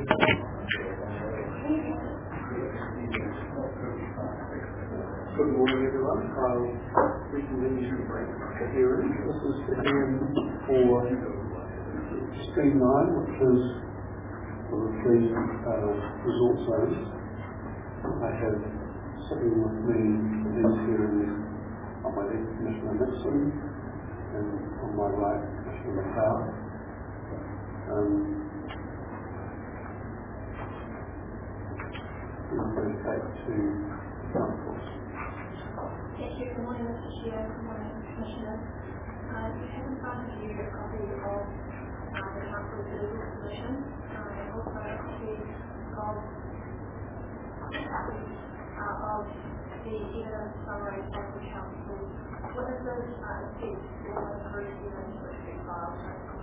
Good morning, everyone. We continue the hearing. This is the hearing for Stream 9, which is for the three resort zones. I have sitting with me for these hearings on my left Commissioner Nixon and on my right Commissioner McLeod. We'll go back to council. Thank you. Good morning, Mr. Chair. Good morning, Commissioner. You have in front of you a copy of the Council's legal submission and also a copy of the evidence summary of the Council. Witnesses assist all approved evidence which we filed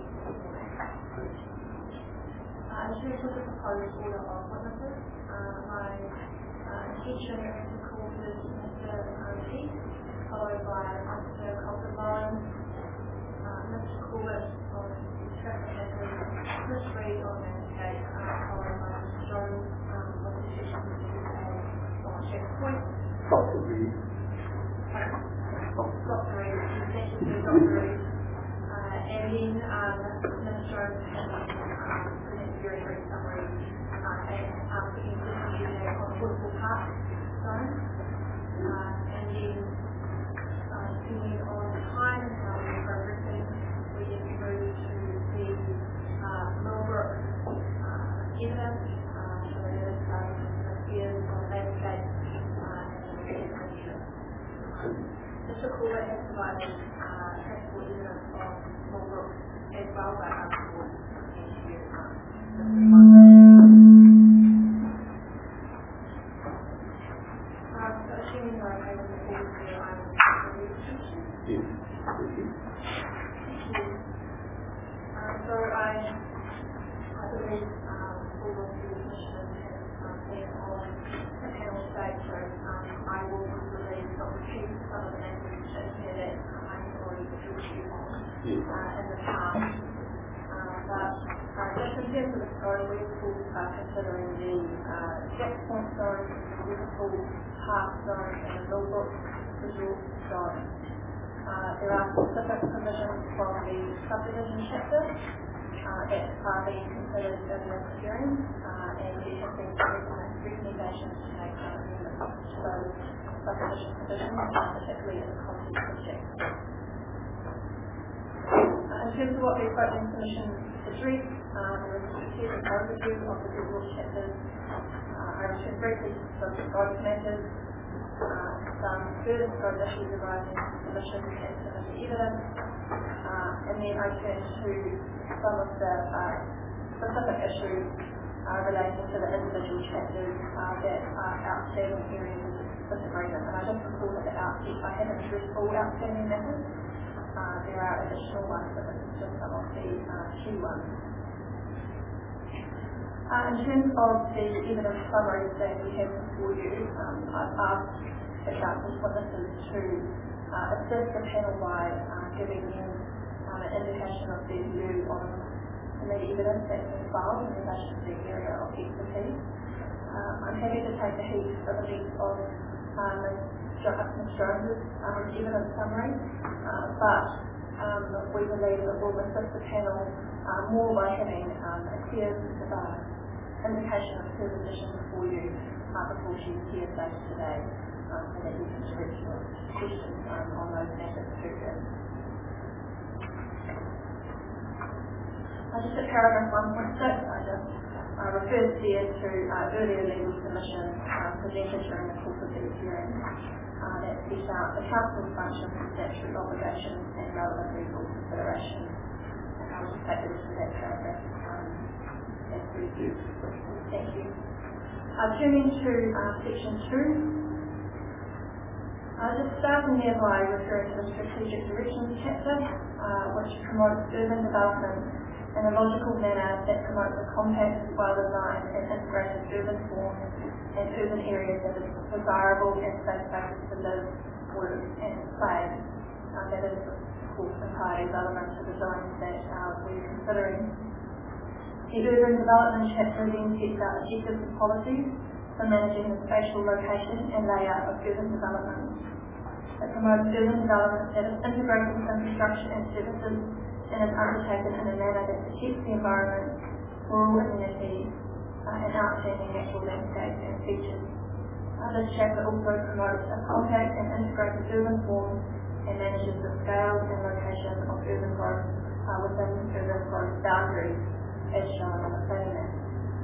in terms of the proposed order of witnesses, my intention is to call first Mr. Heath, followed by Mr. Colton-Bowen, Mr. Corbett of Traffic Hazard, Chris Reid on Landscape, followed by Mr. Jones of the Section 2A on Checkpoint. Dr. Reid. Dr. Reid, thank you to Dr. Reid. And then Ms. Jones has present a very brief summary and putting the studio on the Woodville Park zone. And then depending on time and how we are progressing, we then move to the Millbrook evidence, so that is affairs on landscape and Mr. Corbett has provided transport evidence of Millbrook as well, but for assuming you're okay with the board here, I will read the question. Yes. Thank you. So I believe all of the commissioners have been on the panel today, so I will release Dr. Chief some of the language here that I have already referred to on in the past. But just in terms of the story, we're still considering the checkpoint zone, the Liverpool Park zone, and the Millbrook Resort zone. There are specific provisions from the subdivision chapter that are being considered in this hearing, and there have been recommendations to make amendments to those subdivision provisions, particularly in the context of checkpoint. In terms of what the appropriate commission addressed, there is a strategic overview of the resort chapters. I return briefly to both matters, some further scope issues arising from submission and submitted evidence, and then I turn to some of the specific issues relating to the individual chapters that are outstanding areas of disagreement. And I just recall at the outset I haven't addressed all outstanding matters. There are additional ones, but this is just some of the key ones. In terms of the evidence summaries that we have before you, I've asked the Council's witnesses to assist the panel by giving them an indication of their view on the evidence that's been filed in relation to the area of expertise. I'm happy to take the heat of the lead of Ms. Jones' evidence summary, but we believe that we'll assist the panel more by having a clear indication of her position before you before she's here later today, so that you can direct your questions on those matters to her. Just at paragraph 1.6, I just referred there to earlier legal submission presented during the course of these hearings that set out the Council's functions, statutory obligations and relevant legal considerations. And I'll just take the rest of that paragraph as brief. Thank you. Turning to section 2. Just starting there by referring to the strategic directions chapter, which promotes urban development in a logical manner that promotes a compact, well-designed and integrated urban form and urban areas that is desirable and safe places to live, work and play. That is, of course, entirely relevant to the zones that we're considering. The urban development chapter then sets out objectives and policies for managing the spatial location and layout of urban development. It promotes urban development that is integrated with infrastructure and services and is undertaken in a manner that protects the environment, rural amenities, and outstanding natural landscapes and features. This chapter also promotes a compact and integrated urban form and manages the scale and location of urban growth within urban growth boundaries, as shown on the planning map.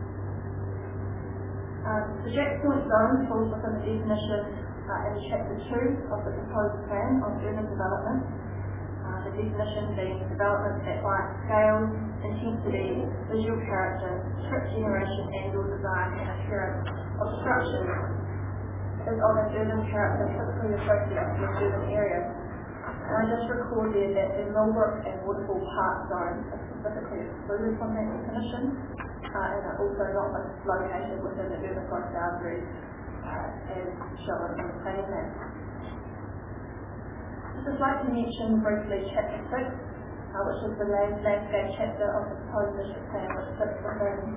The Jacks Point zone falls within the definition in Chapter 2 of the proposed plan on urban development. The definition being development that by scale, intensity, visual character, trip generation, angle design, and appearance of structures is of an urban character typically associated with urban areas. And I just record there that the Millbrook and Waterfall Park zones are specifically excluded from that definition, and are also not located within the urban growth boundaries as shown on the planning map. I'd just like to mention briefly Chapter 6, which is the landscape chapter of the proposed district plan, which sits within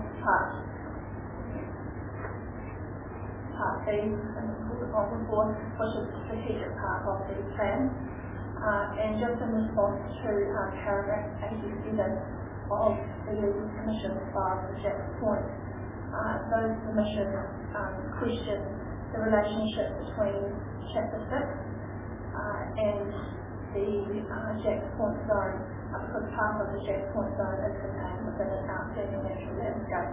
Part B, and before, which is the strategic part of the plan. And just in response to paragraph 87 of the Legal Commission filed for Jacks Point, those commissions question the relationship between Chapter 6 and the Jacks Point zone, because part of the Jacks Point zone is contained within an outstanding natural landscape.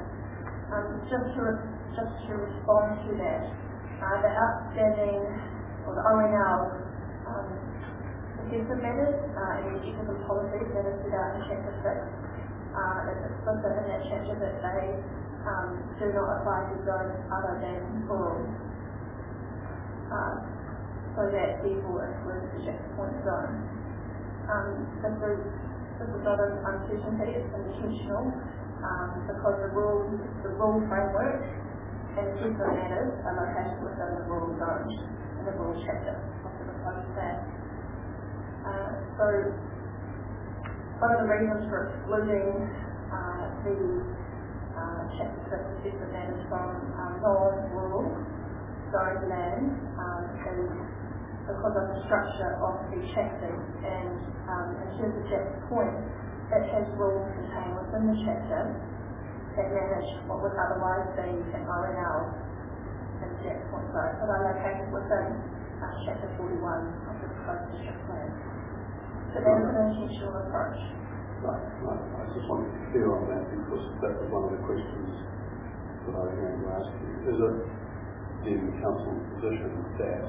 Just to respond to that, the outstanding, or the ONL, assessment matters and the objectives and policies that are set out in Chapter 6. It's explicit in that chapter that they do not apply to zones other than rural. So that therefore includes the Jacks Point zone. This is not an uncertainty, it's intentional, because the rural framework and assessment matters are located within the rural zone, in the rural chapter of the proposed plan. So one of the reasons for excluding the Chapter 6 assessment matters from non-rural zone land is because of the structure of the chapter, and in terms of Jacks Point, it has rules contained within the chapter that manage what would otherwise be an ONL in the Jacks Point zone, but are located within Chapter 41 of the proposed district plan. So that is an intentional approach. Right. I just wanted to be clear on that, because that was one of the questions that I was going to ask you. Is it in the council's position that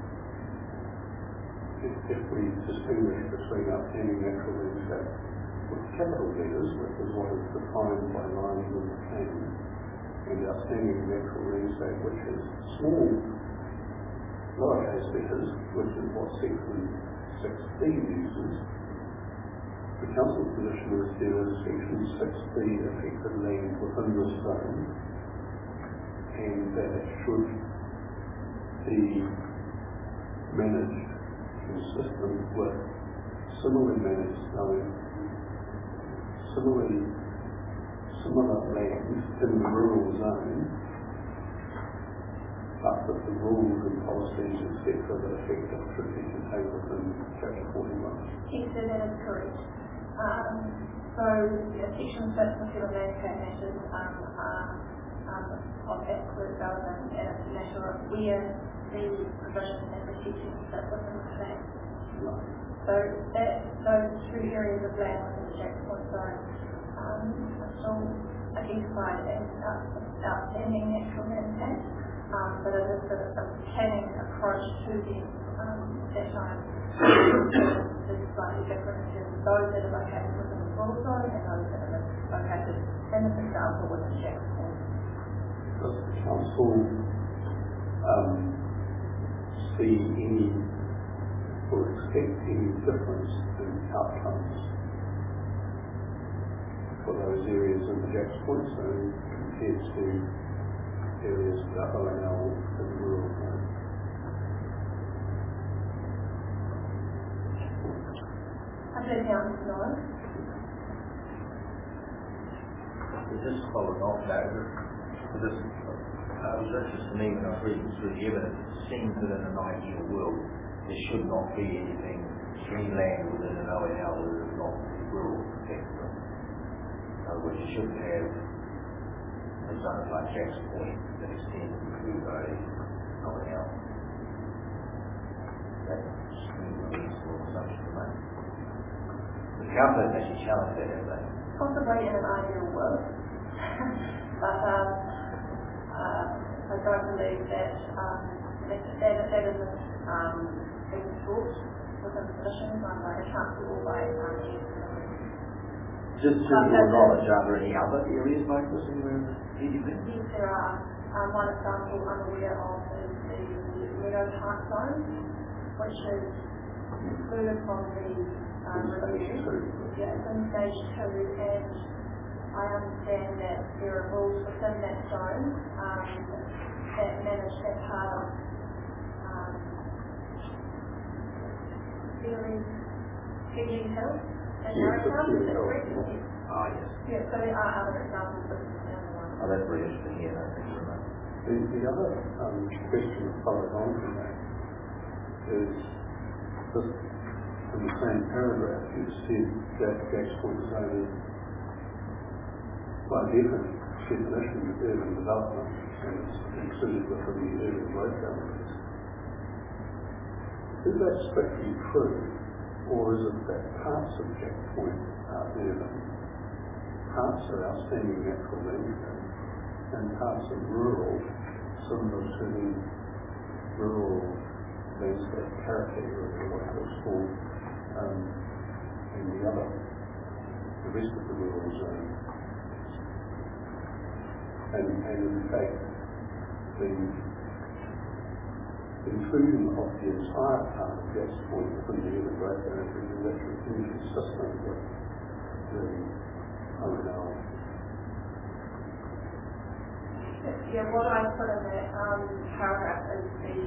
if we distinguish between outstanding natural landscape with capital letters, which is what is defined by lines in the plan, and outstanding natural landscape, which is small lowercase letters, which is what section 6B uses, the council's position is there is section 6B affected land within this zone, and that it should be managed consistent with similarly managed zone, similar land in the rural zone, but that the rules and policies, etc., that affect it should be contained within Chapter 41. Yes, so that is correct. So Section 6 of the landscape matters of absolute relevance, and it's a matter of where the provisions and protections sit within the plan. Right. So those two areas of land within the Jacks Point zone are still identified as outstanding natural landscape, but it is a planning approach to them that time is slightly different in terms of those that are located within the rural zone and those that are located in this example within Jacks Point. Does the council see any or expect any difference in outcomes for those areas in the Jacks Point zone compared to areas that are now in the rural zone? I believe the answer is no. just following on that, because it was interesting to me when I was reading through the evidence, it seems that in an ideal world, there should not be anything, any land within an ONL that is not rural effectively. In other words, you shouldn't have a zone like Jack's Point that extends into a ONL. That seems a reasonable assumption to make. The council has actually challenged that, have they? Possibly in an ideal world, but I don't believe that that isn't being sought within submissions by the council or by Just to your knowledge, are there any other areas like this in the DDP? Yes, there are. One example I'm aware of is the Meadow Park zone, which is excluded from the review. Yeah, it's in stage 2, and I understand that there are rules within that zone that manage that part of Fiji Hill and Yarrowtown, is that correct? Ah, yes. Yeah, so there are other examples of this down the line. Oh, that's very interesting here, thank you very much. The other question that follows on from that is that in the same paragraph you said that Jack's Point zone is by different definition of urban development and it's included within the urban growth boundaries. Is that strictly true, or is it that parts of Jack Point are urban, parts are outstanding natural landscape, and parts are rural, similar to the rural landscape character area, what it was called, and the rest of the rural zone. And in fact, the inclusion of the entire part of Jack's Point within the urban growth area is actually inconsistent with the ONL. Yeah, what I put in that paragraph is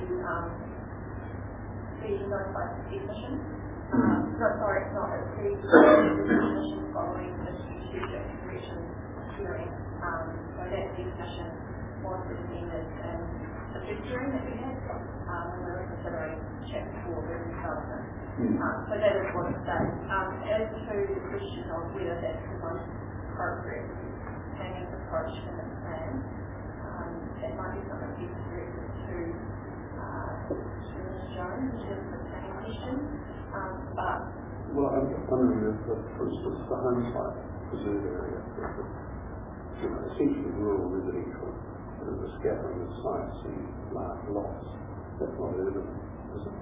the notified definition. No, sorry, it's not. It's the definition following the strategic direction hearing. So that definition was recommended in the first hearing that we had when we were considering Chapter 4 urban development. So that is what it says. As to the question of whether that's the most appropriate planning approach in the plan, that might be something to be directed to Ms. Jones, which is the planning question. Well, I'm just wondering if, for instance, the home site preserve area, essentially rural residential, there's a scattering of sites and large lots. That's not urban, is it?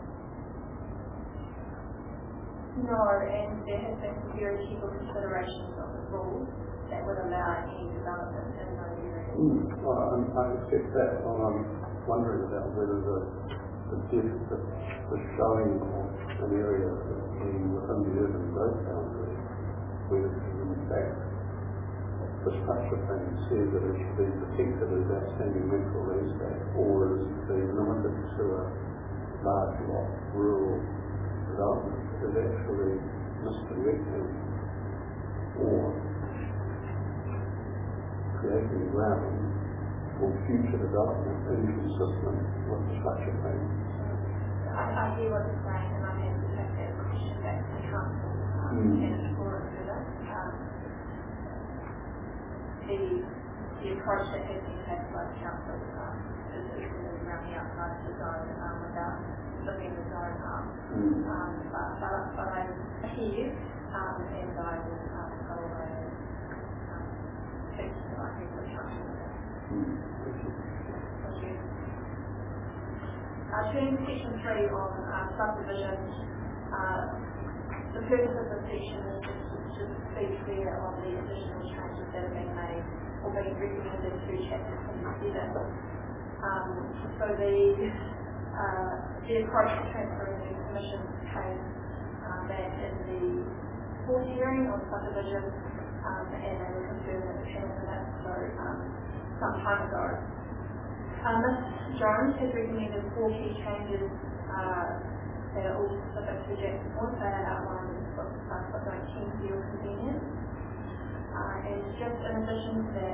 No, and there has been some very careful considerations of the rules that would allow any development in those areas. Well, I accept that. Well, I'm wondering about whether the showing of an area being within the urban growth boundary, where in fact the structure plan says that it should be protected as outstanding natural landscape, or is being limited to a large lot rural development, is actually misdirecting or creating ground for future development inconsistent with the structure plan. I hear what you're saying, and I'm going to take that question back to the council and explore it further. The approach that has been taken by the council is around the outside of the zone without looking the zone up. But I hear you, and I will go away and fix the idea for the council. Thank you. Turning to section 3 on subdivisions, the purpose of this section is just to be clear on the additional changes that have been made or being recommended to Chapter 27. So the approach to transferring the Commission came back in the fourth hearing on subdivision, and they were confirmed with the panel minutes, so some time ago. Ms. Jones has recommended 4 key changes that are all specific to Jack's Point. They are outlined in footnote 10 for your convenience. And just in addition to that,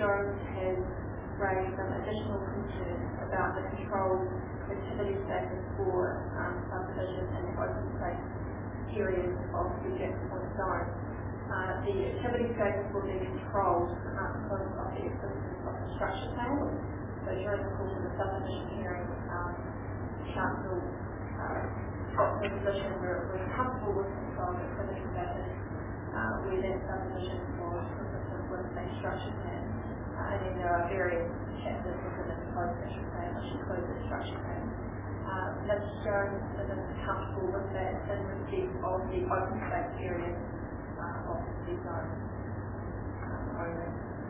Jones has raised some additional concerns about the controlled activity status for subdivision and open space areas of the Jackson Point zone. The activity status will be controlled because of the existence of the structure plan. So during the course of the subdivision hearing, Council got to a position where it was comfortable with controlled activity status where that subdivision was consistent with the structure plan. And then there are various chapters within the proposed structure plan which include the structure plan. Ms. Jones is comfortable with that in respect of the open space areas of the zone only.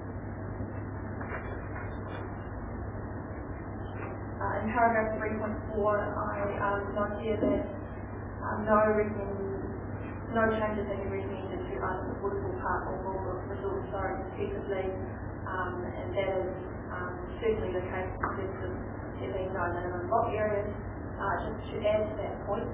In paragraph 3.4, I note here that no changes have been recommended to either the Waterfall Park or Mulgrove Resort Zone respectively, and that is certainly the case in terms of there being no minimum lot areas. Just to add to that point,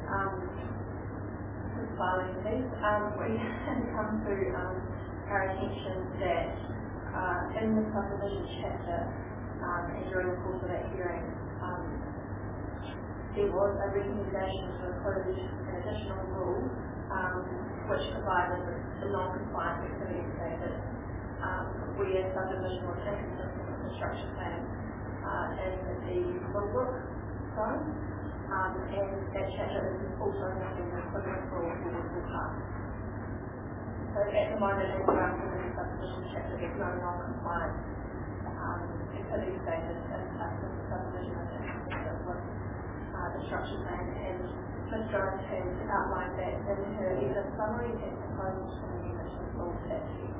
filing these, we have come to our attention that in the subdivision chapter and during the course of that hearing, there was a recommendation to include an additional rule which provided the non-compliant activity status where subdivision was inconsistent with the structure plan in the Woodbrook zone, and that chapter is also having an equivalent rule for Woodbrook Park. So at the moment, in the subdivision chapter, there's no non-compliant activity status in the subdivision is inconsistent with the structure plan, and Ms. Jones has outlined that in her evidence summary and proposed an amendment to the full statute.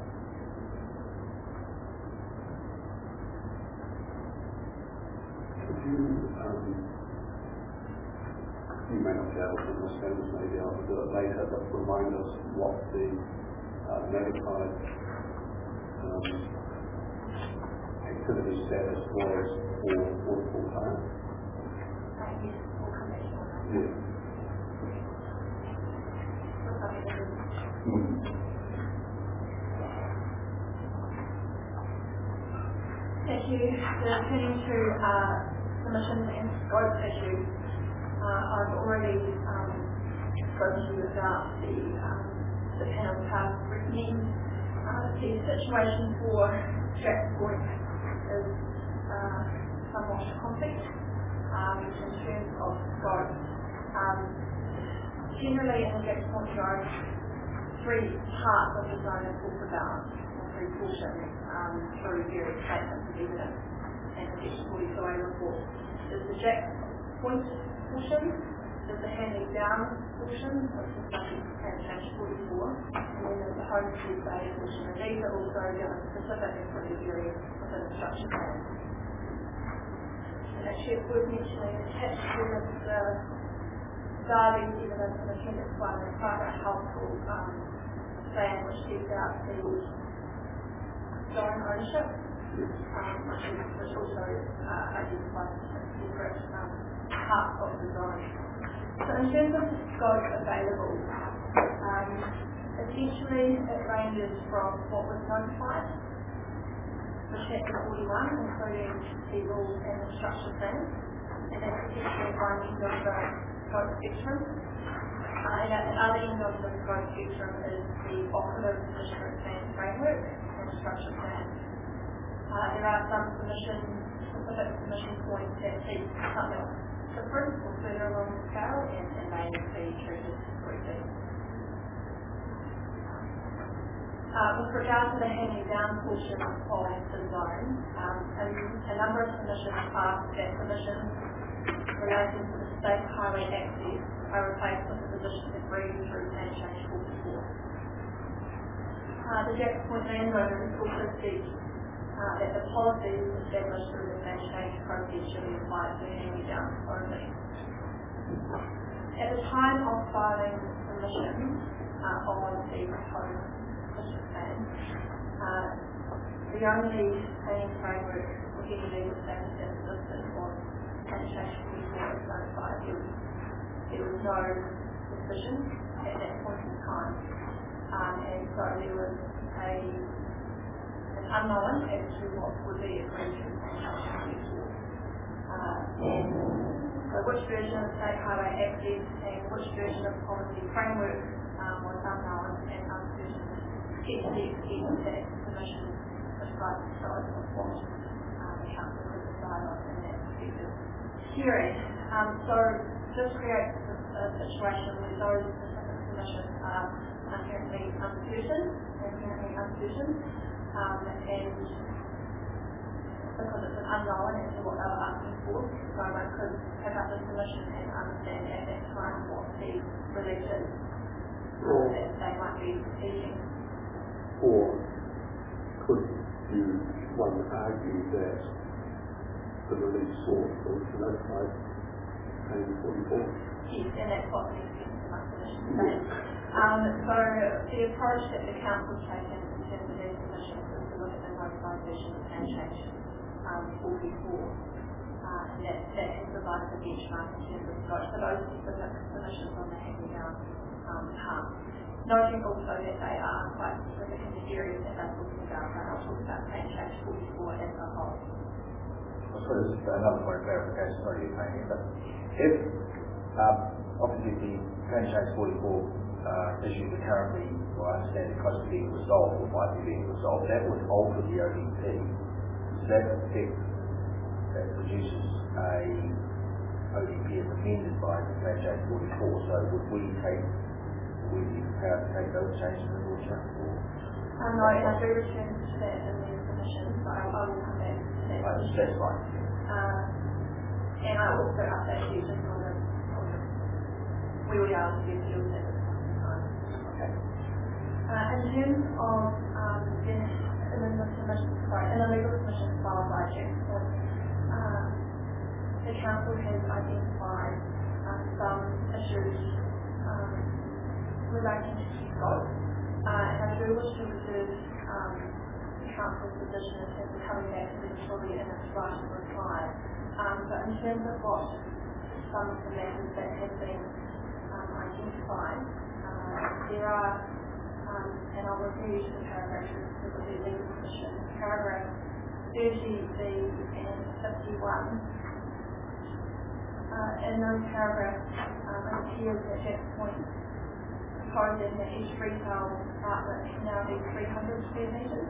You may not be able to understand this, may be able to do it later, but remind us what the notified activity status was for Waterfall Park. Yes, we'll come back to that. Yeah. Thank you. Turning to submissions and scope issues, I've already spoken to you about the panel task recommend. The situation for Jackson Point is somewhat complex in terms of scope. Generally in the Jackson Point zone, three parts of the zone are talked about, or three portions, through various statements of evidence and the Section 42A report. There's the Jackson Point portion, there's the handing down portion, which is subject to plan change 44, and then there's the Homestead Bay portion, and these are also given specific activity areas within the structure plan. And actually it's worth mentioning attached to this Darby's evidence in Appendix 1 is quite a helpful plan which sets out the zone ownership, which also identifies a separate part of the zone. So in terms of the scope available, essentially it ranges from what was notified for Chapter 41, including the rules and the structure plan, and that's essentially one end of the scope spectrum. And at the other end of the scope spectrum is the operative district plan framework and structure plan. There are some specific submission points that seek something different or further along the scale and may need to be treated separately. With regard to the handing down portion of the zone, a number of submissions ask that submissions relating to the state highway access are replaced with the positions agreed through plan change 44. The Jackson Point landowners also seek that the policies established through the plan change process should be applied to handing down only. At the time of filing submissions on the proposed district plan, the only planning framework or any legal status that existed was plan change 44 as notified. There was no decision at that point in time, and so there was an unknown as to what would be agreed to so which version of State Highway Access and which version of policy framework was unknown and uncertain, yet to the extent that Commission prescribed the scope of what the Council could decide on in that respective hearing. So this creates a situation where those specific submissions are inherently uncertain, and because it's an unknown as to what they were asking for, so I could pick up the submission and understand at that time what the relief is that they might be seeking. Or could one argue that the relief sought was notified paying 44? Yes, and that's what the extent of my submission says. So the approach that the Council's taken in terms of these submissions is to look at the notified version of plan change 44, and that has provided the benchmark in terms of scope for those specific submissions on the hand-me-down path. Noting also that they are quite specific in the areas that they're talking about, and I'll talk about plan change 44 as a whole. So this is another point of clarification, sorry you're paying here, but if obviously the plan change 44 issues are currently, well, I understand, close to being resolved or might be being resolved, that would alter the ODP. That effect that produces a ODP as amended by the plan change 44. So would we be prepared to take those changes into account? No, and I do return to that in the submission, so I will come back to that. That's fine. And I also update you just on where we are with the appeals at this point in time. Okay. In terms of in the legal submission filed by Jackson, the Council has identified some issues relating to scope, and I do wish to reserve the Council's position in terms of coming back to this fully in its right to reply. But in terms of what some of the matters that have been identified, there are, and I'll refer you to the paragraphs of the legal submission, paragraph 30B and 51. In those paragraphs, it appears that Jack Point proposing that each retail outlet can now be 300 square metres,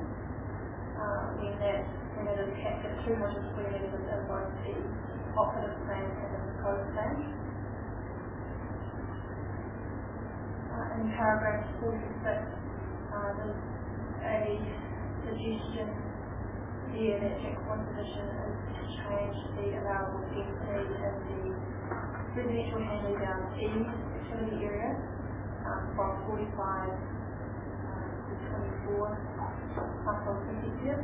when it is capped at 200 square metres in both the operative plan and the proposed plan. In paragraph 46, there's a suggestion here that Jack Point's position is to change the allowable density in the residential hand-me-down E activity area from 45 to 24 household perspective.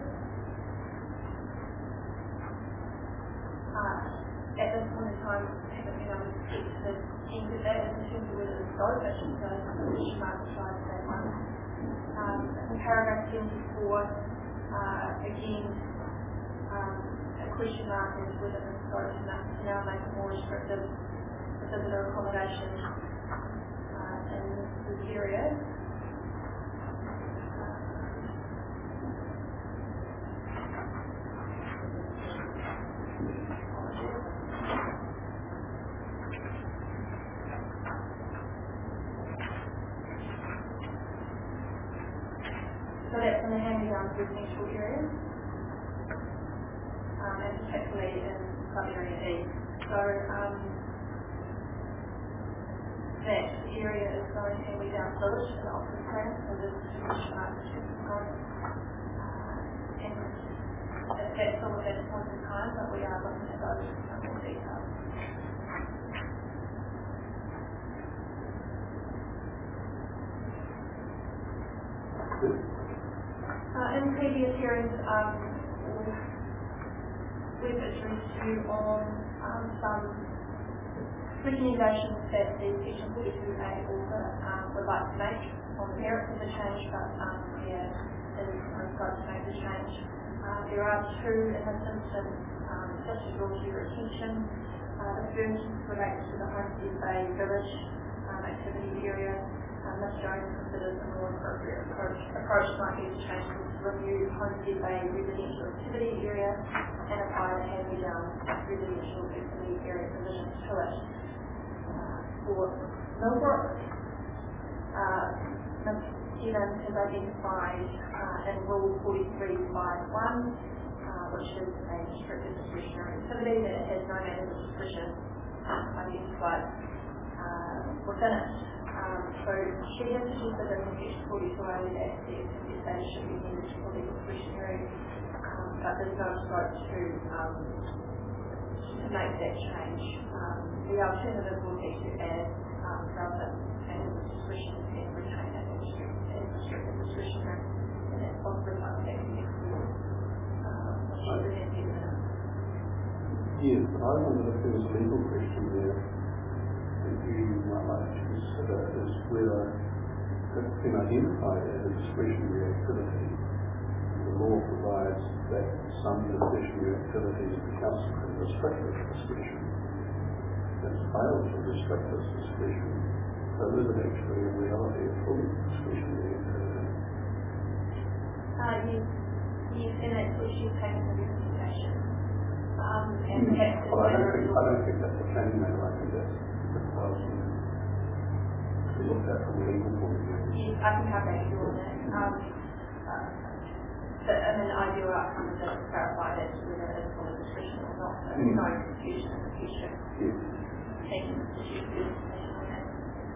At this point in time, I haven't been able to get to the end of that in terms of whether the scope actually goes to the question mark beside that one. In paragraph 74, again, a question mark is whether the scope to now make it more restrictive for visitor accommodation in this area. So that's in the hand-me-down residential areas, and particularly in sub-area E. So that area is going hand-me-down village in the operative plan, so there's a question mark restricted component. And that's all at this point in time, but we are looking at those in some more detail. In previous hearings, we've addressed you on some recommendations that the Section 42A author would like to make on the merits of the change, but there is no scope to make the change. There are two in this instance just to draw to your attention. The first relates to the Homestead Bay Village activity area. Ms. Jones considers a more appropriate approach might be to change the review Homestead Bay residential activity area and apply the Hagley Downs residential activity area provisions to it. For Millbrook, Ms. Stevens has identified in Rule 43.5.1, which is a restricted discretionary activity that has no matter of discretion identified within it. So she has suggested in Section 42A that the activity status should be needed to fully discretionary, but there's no scope to make that change. The alternative would be to add relevant and discretion and retain it as restricted discretionary, and that's possibly what that can be explored. Yes, but I wonder if there was a legal question there that you might like to consider is whether it's been identified as a discretionary activity. The law provides that some discretionary activities the council can restrict its discretion. It's failed to restrict its discretion. So is it actually in reality a fully discretionary activity? Yes, and that's what she's taken into consideration. And Well, I don't think that's a claim made. I think that's to be looked at from a legal point of view. Yes, I can have that view on that. And then the ideal outcome is to clarify that whether it is fully discretionary or not, so there's no confusion in the future. Yes. Thank you, Mr. Chief, for your information on that.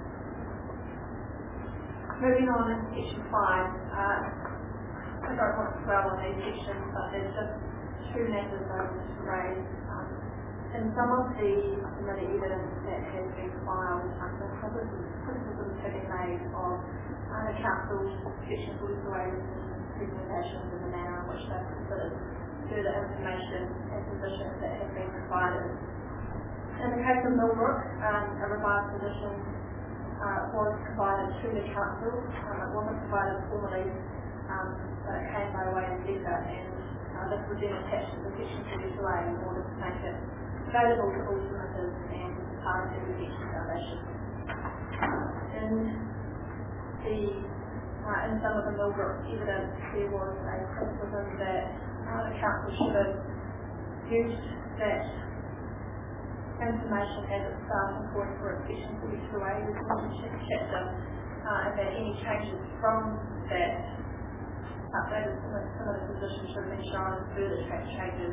Moving on to Section 5. I don't want to dwell on these sections, but there's just two matters I want to raise. In some of the submitted evidence that has been filed, the criticisms have been made of the Council's Section 42A recommendations and the manner in which they've considered further information and positions that have been provided. In the case of Millbrook, a revised position was provided to the Council. It wasn't provided formally, but it came by way of letter, and this was then attached to the Section 42A in order to make it available to all submitters and part of the Protection Foundation. In some of the Millbrook evidence, there was a criticism that the Council should have used that information as its starting point for its Section 42A resolution chapter, and that any changes from that updated some of the positions should have been shown as further track changes.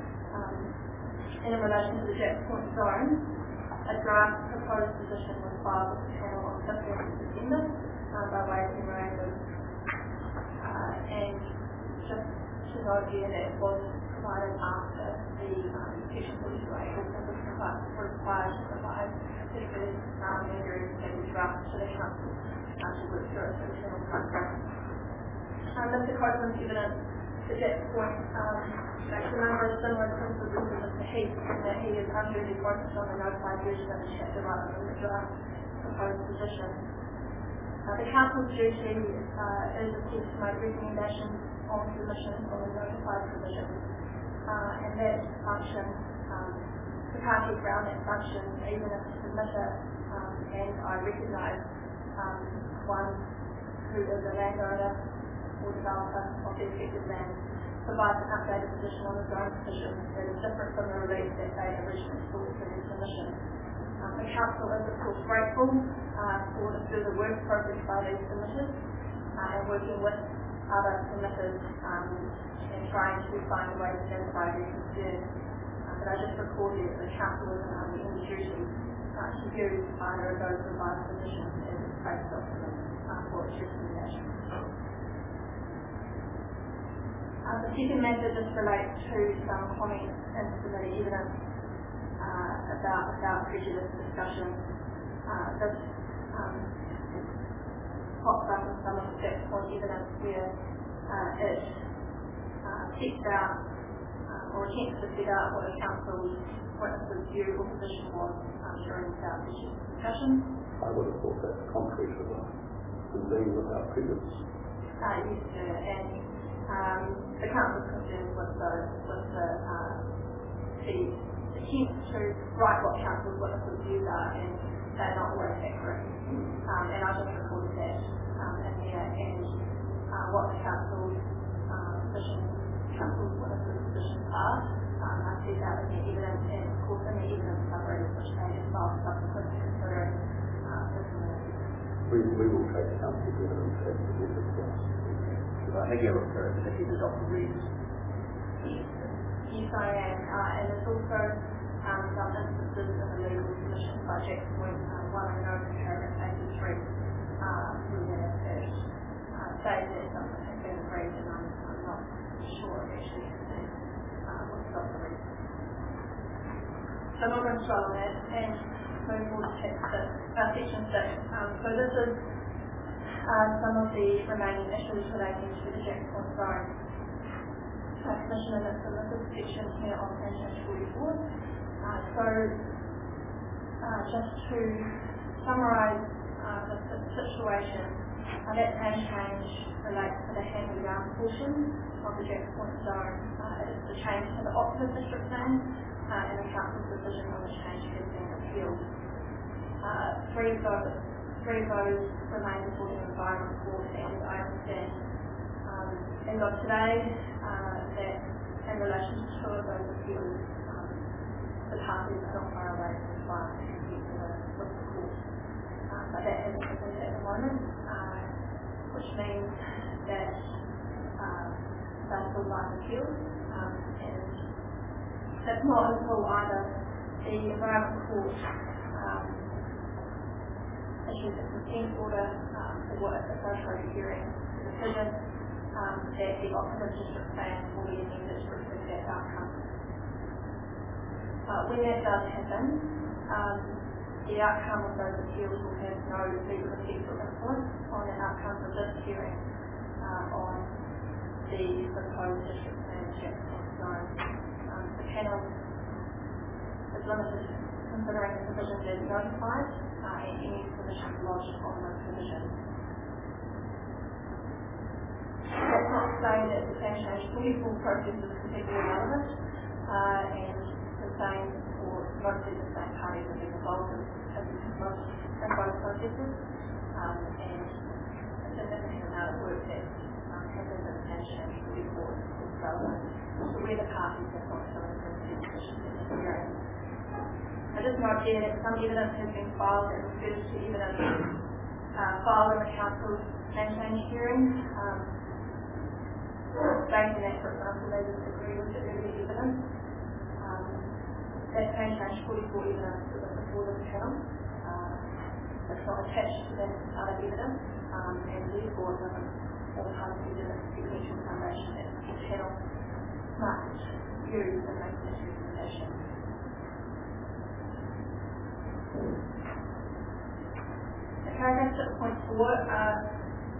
In relation to the Jacks Point zone, a draft proposed position was filed with the panel on 15th of December by way of memorandum, and just to note here that it was provided after the Section 42A also was required to provide the first measures and draft to the Council to work through its internal process. Mr. Copeland's evidence to that point makes a number of similar criticisms to Mr. Heath, in that he is unduly focused on the notified version of the chapter rather than the draft proposed position. The Council's duty is of course to make recommendations on submission on the notified provision, and that function, the party ground that function even if the submitter, and I recognise one who is a landowner or developer of the affected land, provides an updated position on his own position that is different from the release that they originally sought for their submission. The Council is of course grateful for the further work progressed by these submitters and working with other submitters and trying to find a way to satisfy their concerns. But I just record here that the Council isn't under any duty to use either of those revised positions as its base document for its recommendation. The second matter just relates to some comments in submitted evidence about prejudice discussion. This pops up in some of the Jacks Point evidence where it sets out or attempts to set out what the Council's witness's view or position was during the discussion. I would have thought that's contrary to the being without prejudice. Yes, sir, and the Council's concerned with the attempt to write what Council's witnesses' views are, and they're not always accurate. And I just recorded that in there, and what the Council positions councils with the positions are. I set out in the evidence and of course in the evidence summary which they have filed subsequent to considering this amendment. We will take some evidence as to this as well. I think you're referring to the headed off the reads. Yes, I am. And there's also some instances in the legal submission project with one of the notes in paragraph 83 where that first states that something has been agreed and I'm not sure it actually has been what's got the reason. So I'm not going to dwell on that and move forward to section 6. So this is some of the remaining issues relating to the Jack Point Zone Commission and it's in this section here on page 44. Just to summarise the situation, that name change relates to the hand-me-down portion of the Jack Point Zone. It is the change to the Oxford District Plan and the Council's decision on the change has been appealed. Three of those remain before the Environment Court and I understand as of today that in relation to two of those appeals the parties are not far away from the final with the court. But that hasn't happened at the moment, which means that they're still live appeals and that's not until either the Environment Court issues a consent order for a social hearing decision that the Oxford District Plan will be amended to reflect that outcome. When that does happen, the outcome of those appeals will have no legal effect or influence on the outcome of this hearing on the proposed district plan Jack Point Zone. The panel is limited to considering the provisions as notified and any submissions lodged on those provisions. That's not to say that the plan change full process is completely irrelevant and the same or mostly the same parties have been involved in both processes and a significant amount of work that happens in the plan change before is relevant. So where the parties have got some positions in the hearing. I just note here that some evidence has been filed that refers to evidence filed in the Council's plan change hearing. Stating that, for example, they disagree with the earlier evidence. That plan change 44 evidence that was before the panel. It's not attached to that other evidence, and therefore it doesn't all the time use it as a potential foundation that the panel must use in making this recommendation. Paragraph 6.4,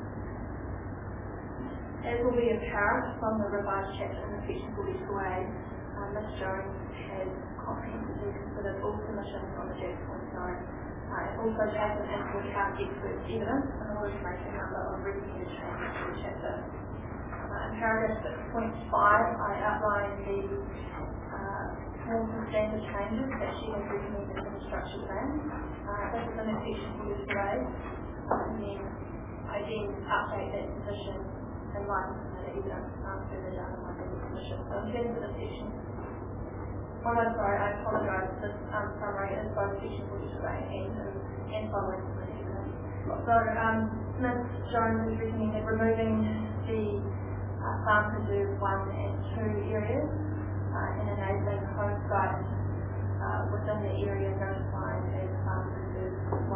as will be apparent from the revised chapter in the section 42A, Ms Jones has comprehensively considered all submissions on the Jack Point Zone and also taken into account expert evidence in order to make a number of recommended changes to the chapter. In paragraph 6.5, I outline the small substantive changes that she has recommended in the structure plan. This is in the section 42A, and then I then update that position in light of some of the evidence further down in my submission. So in terms of the section, I apologise, this summary is both section 42A and following some of the evidence. So Ms Jones has recommended removing the farm preserve 1 and 2 areas and enabling home sites within the area notified as farm preserve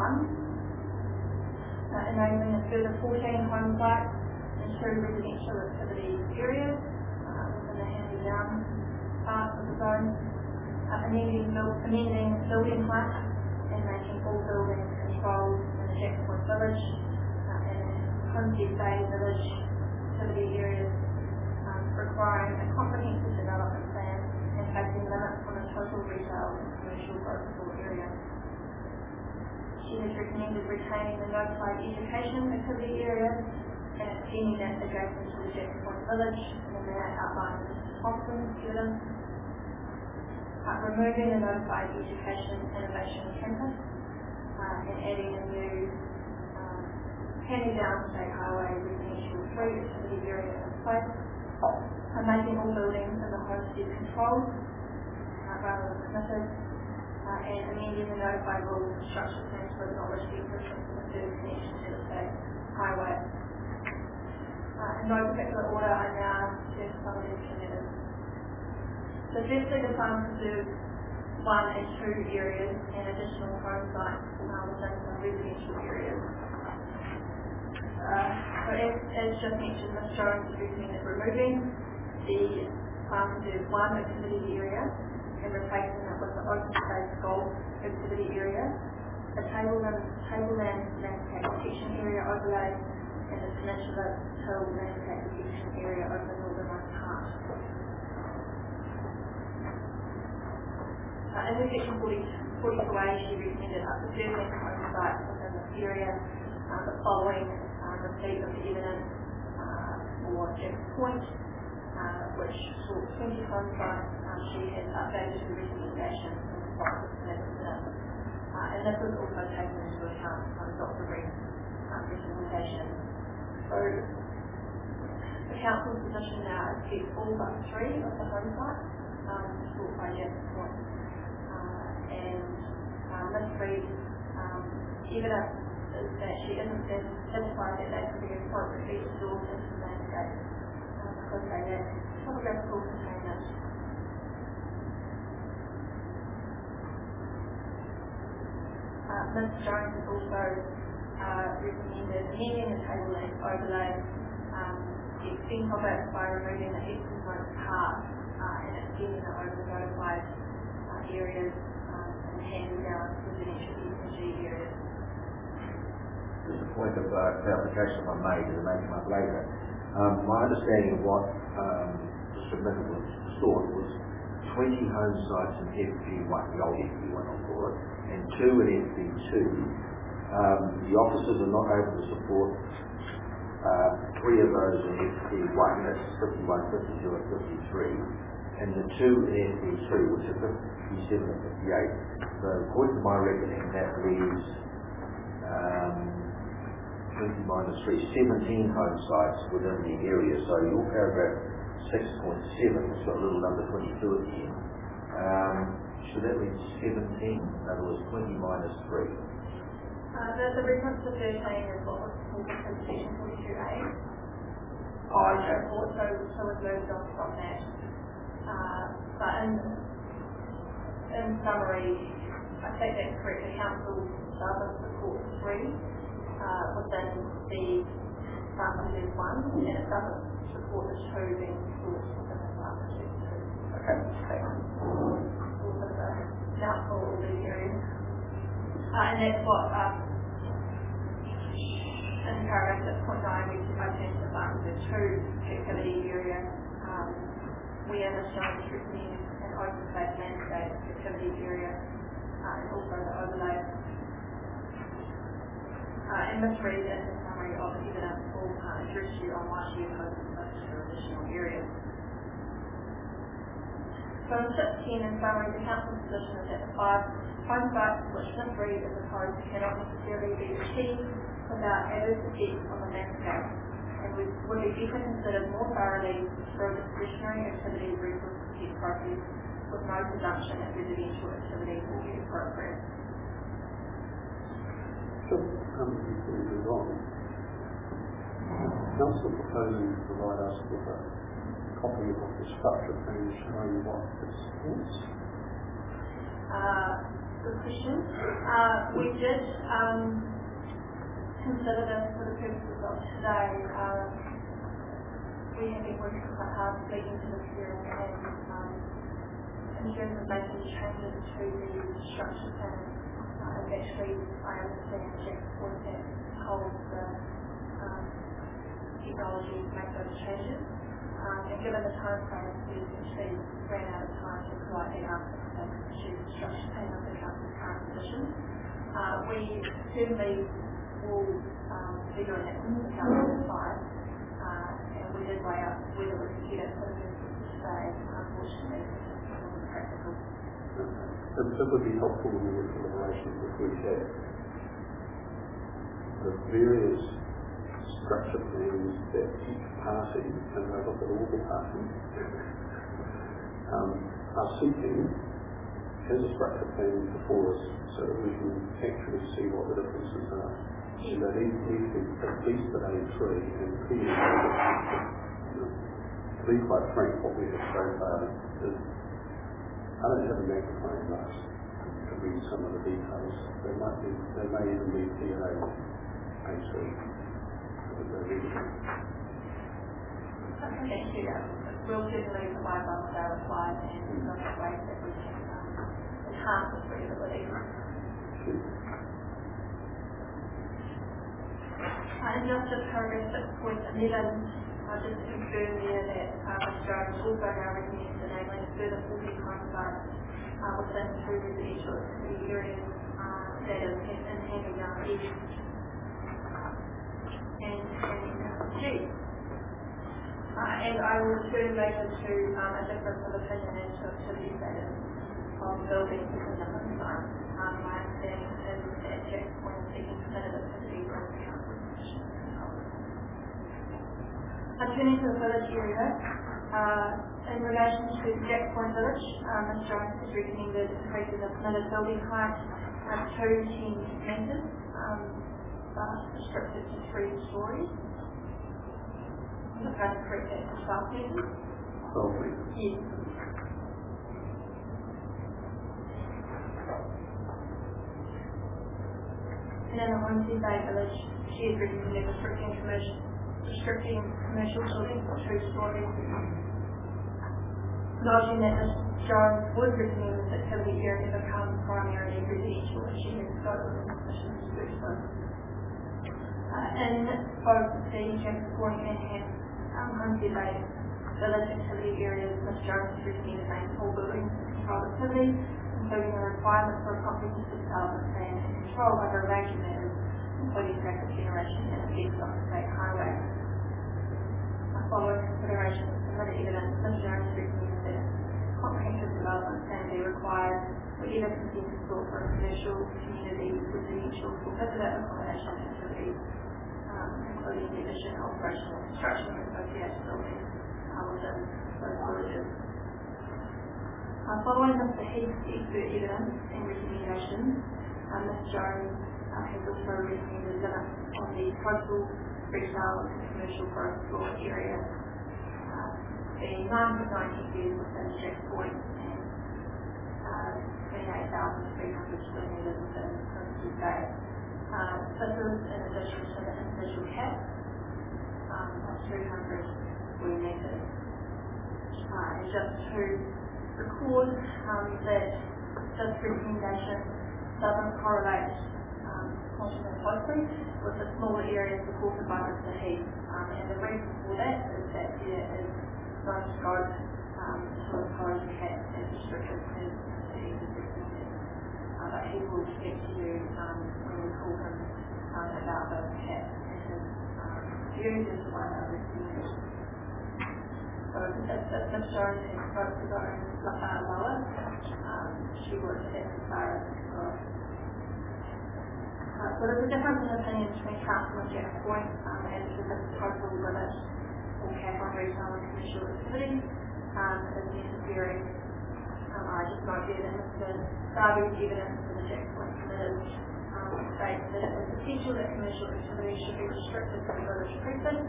1, enabling a further 14 home sites and 2 residential activity areas within the hand-me-down part of the zone, amending building height and making all buildings controlled in the Jack Point Village and Homestead Bay Village activity areas, requiring a comprehensive development plan and placing limits on the total retail and commercial growthable area. She has recommended retaining the notified education activity areas and extending that adjacent to the Jack Point Village in the manner outlined in Mrs Thompson's evidence. Removing the notified education innovation campus and adding a new handing down State Highway residential 3 activity area in place making all buildings in the homestead controlled rather than permitted, and amending the notified rules and structure plans for the knowledge existence in the third connection to the state highway. In no particular order, I now turn to some of these committees. So firstly, the plan preserves 1 and 2 areas and additional home sites within some residential areas. So as just mentioned, Ms. Jones is recommended removing the plan preserves 1 activity area and replacing it with the open space golf activity area, a tableland landscape protection area overlay, and the Peninsula Hill landscape protection area over the northernmost part. In the section 44A, she recommended up to 13 home sites within this area, but following receipt of the evidence for Jack's Point, which sought 20 home sites, she has updated her recommendation in response to the minutes. And this was also taken into account Dr. Reed's recommendation. So the council's position now is to keep all but 3 of the home sites sought by Jack's Point. And Ms. Reed's evidence is that she isn't satisfied that they could be appropriately absorbed into the landscape because they lack topographical containment. Ms. Jones has also recommended amending the tableland overlay to extend topics by removing the east-west part and extending it over the notified areas and handing down residential ESG areas. Just a point of clarification I made, and may come up later. My understanding of what the submittal was sought was 20 home sites in FP1, the old FP1 I'll call it, and 2 in FP2. The officers are not able to support 3 of those in FP1, that's 51, 52 and 53, and the 2 in FP3, which are 57 and 58. So according to my reckoning, that leaves 20 minus 3, 17 home sites within the area. So your paragraph 6.7 has got a little number 22 at the end. Should that be 17? In other words, 20 minus 3. The reference to 13 is what was called in section 42A. Oh, okay. So it moves on from that. But in summary, I think that's correct. The council doesn't support 3 within the partnership 1, and it doesn't support the 2 being sought within the partnership 2. Okay, thanks. A little bit of a mouthful of these areas. And that's what, in paragraph 6.9, I turned to the partnership 2 activity area. We understand the recommend an open space landscape activity area, and also the overlay. And Ms. Reed, in the summary of the evidence, will address you on why she opposes those 2 additional areas. So in 6.10, in summary, the council's position is that the 5 home sites which Ms. Reed is opposed cannot necessarily be achieved without adverse effects on the landscape, and would be better considered more thoroughly through a discretionary activity resource protect process with no presumption that residential activity will be appropriate. Just before we move on, Council proposing to provide us with a copy of the structure plan showing what it supports. Good question. We did consider this for the purposes of today. We have been working quite hard speaking to the hearing and in terms of making changes to the structure plan. Actually, I understand Jack's Point that holds the technology to make those changes. And given the time frame, we actually ran out of time to politely ask them to choose the structure plan of the council's current position. We certainly will be doing that with the council's side, and we did weigh up whether we could get it for the meeting today. Unfortunately, it wasn't practical. It would be helpful in the deliberations if we had the various structure plans that each party, and I look at all the parties, are seeking as a structure plan before us so that we can actually see what the differences are. And that need to be at least at A3 and clear. To be quite frank, what we have so far is I don't have a magnifying glass to read some of the details. They may even be PA A3. Thank you. We'll certainly provide one with our replies and look at ways that we can enhance the readability. And just at paragraph 6.11, just to confirm there that Ms. Jones also now recommends enabling a further 40 home sites within 2 residential activity areas, that is in Hangayoung East and Hangayoung G. And I will return later to a difference of opinion as to activity status of buildings within the home site. My understanding is that Jack Point is seeking permitted activity from the council. Turning to the village area, in relation to Jack Point Village, Ms. Jones has recommended increasing the permitted building height to 10 metres, but restricted to 3 stories. I'm going to correct that to 12 metres. 12 metres? Yes. And in the Hornsey Bay Village, she has recommended restricting commercial buildings to 2 stories. Noting that Ms. Jones would recommend this activity area become primarily residential, and she has scope and permission to do so. In both the Jackson Point and Hornsey Bay Village activity areas, Ms. Jones has recommended making all buildings to control activity, including a requirement for a comprehensive development plan and control over a range of matters, including traffic generation and effects on the state highway. Following consideration of submitted evidence, Ms. Jones recommends that a comprehensive development plan be required for either consensus or for a commercial, community, residential, or visitor accommodation activities, including the addition, operation, and construction of associated buildings within those villages. Following Mr. Heath's expert evidence and recommendations, Ms. Jones has also recommended limits on the total retail and commercial gross floor area being 9.9 hectares within Jack Point and 28,300 square metres within Hornsey Bay. This is in addition to the individual cap of 200 square metres. And just to record that this recommendation doesn't correlate closely with the smaller areas supported by Mr. Heath, and the reason for that is that there is no scope to impose caps and restrictions as Mr. Heath has recommended. But he will speak to you when we call him about those caps and his views as to why they are recommended. So if Ms. Jones has scope to go lower, she would as far as well. So there's a difference in opinion between council and Jack Point as to the total limit or cap on retail and commercial activity is necessary. I just note here that Mr. Darby's evidence for the Jack Point permitted states that it is essential that commercial activity should be restricted to the village precinct,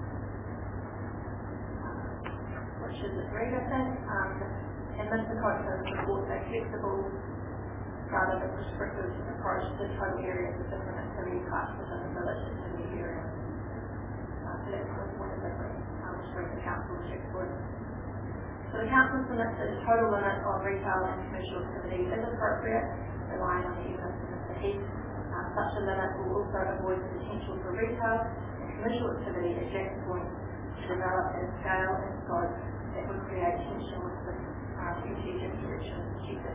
which is agreed, I think, and Mr. Cochran supports a flexible rather than restrictive approach to total areas of different activity types within the village activity area. So that's the point of difference between the council and Jack Point. So the council submits that the total limit of retail and commercial activity is appropriate, relying on the evidence of Mr. Heath. Such a limit will also avoid the potential for retail and commercial activity at Jack Point to develop in scale and scope that would create tension with the strategic direction of the student.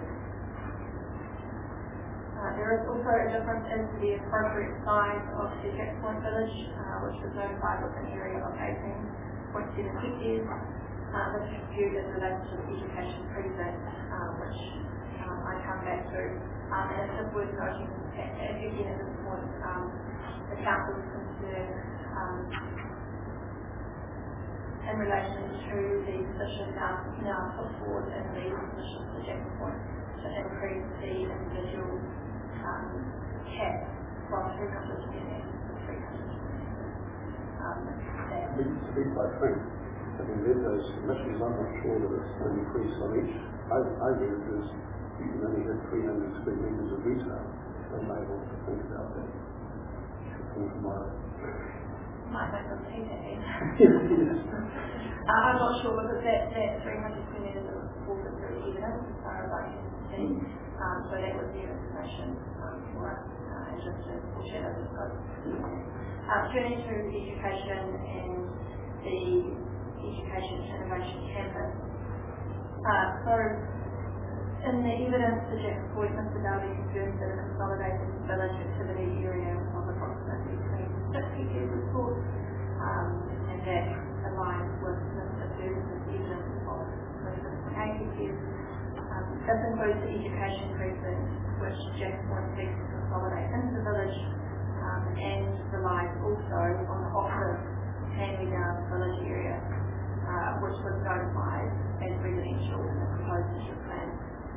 There is also a difference as to the appropriate size of the Jack Point Village, which was notified with an area of 18.7 hectares. This dispute is related to the education precinct, which I come back to. And it's just worth noting, again at this point, the council is concerned in relation to the position now put forward in the position for Jackson Point to increase the individual cap from 300 million to 300 million. To be quite frank, I mean, with those submissions, I'm not sure that it's an increase on each. I view it as you can only have 300 square metres of retail. So I'm able to think about that. Might make them take that in. Yes. I'm not sure because that 300 square metres is also very evident as far as I can see. So that was the information for us, and just to foreshadow the scope. Turning to education and the Education Innovation Campus. So in the evidence to Jackson Point, Mr. Darby confirmed that a consolidated village activity area of approximately 26 hectares was sought, and that aligns with Mr. Ferguson's evidence of 26.8 hectares. This includes the education precinct, which Jackson Point seeks to consolidate into the village, and relies also on the Optus Hanley-Down village area, which was notified as residential in the proposed district plan.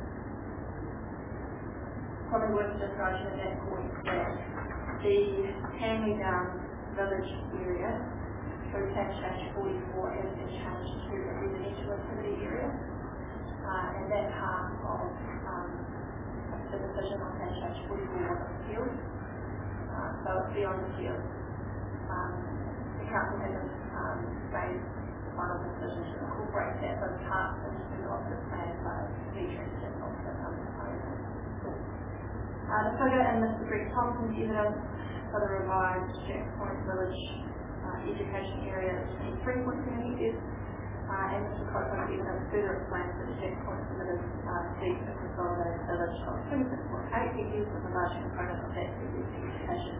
Probably worth just noting at that point that the Hanley-Down village area through plan change 44 has been changed to a residential activity area, and that part of the decision on plan change 44 was appealed. So it's beyond appeal. The council hasn't raised the final decision to incorporate that, but parts into the opposite plan are featuring in opposite proposal. The figure in Mr. Greg Thompson's evidence for the revised Jackson Point Village education area is 23.7 hectares, and Mr. Copeland's evidence further explains that the Jackson Point Limited seeks a consolidated village of 26.8 hectares with a large component of that is education.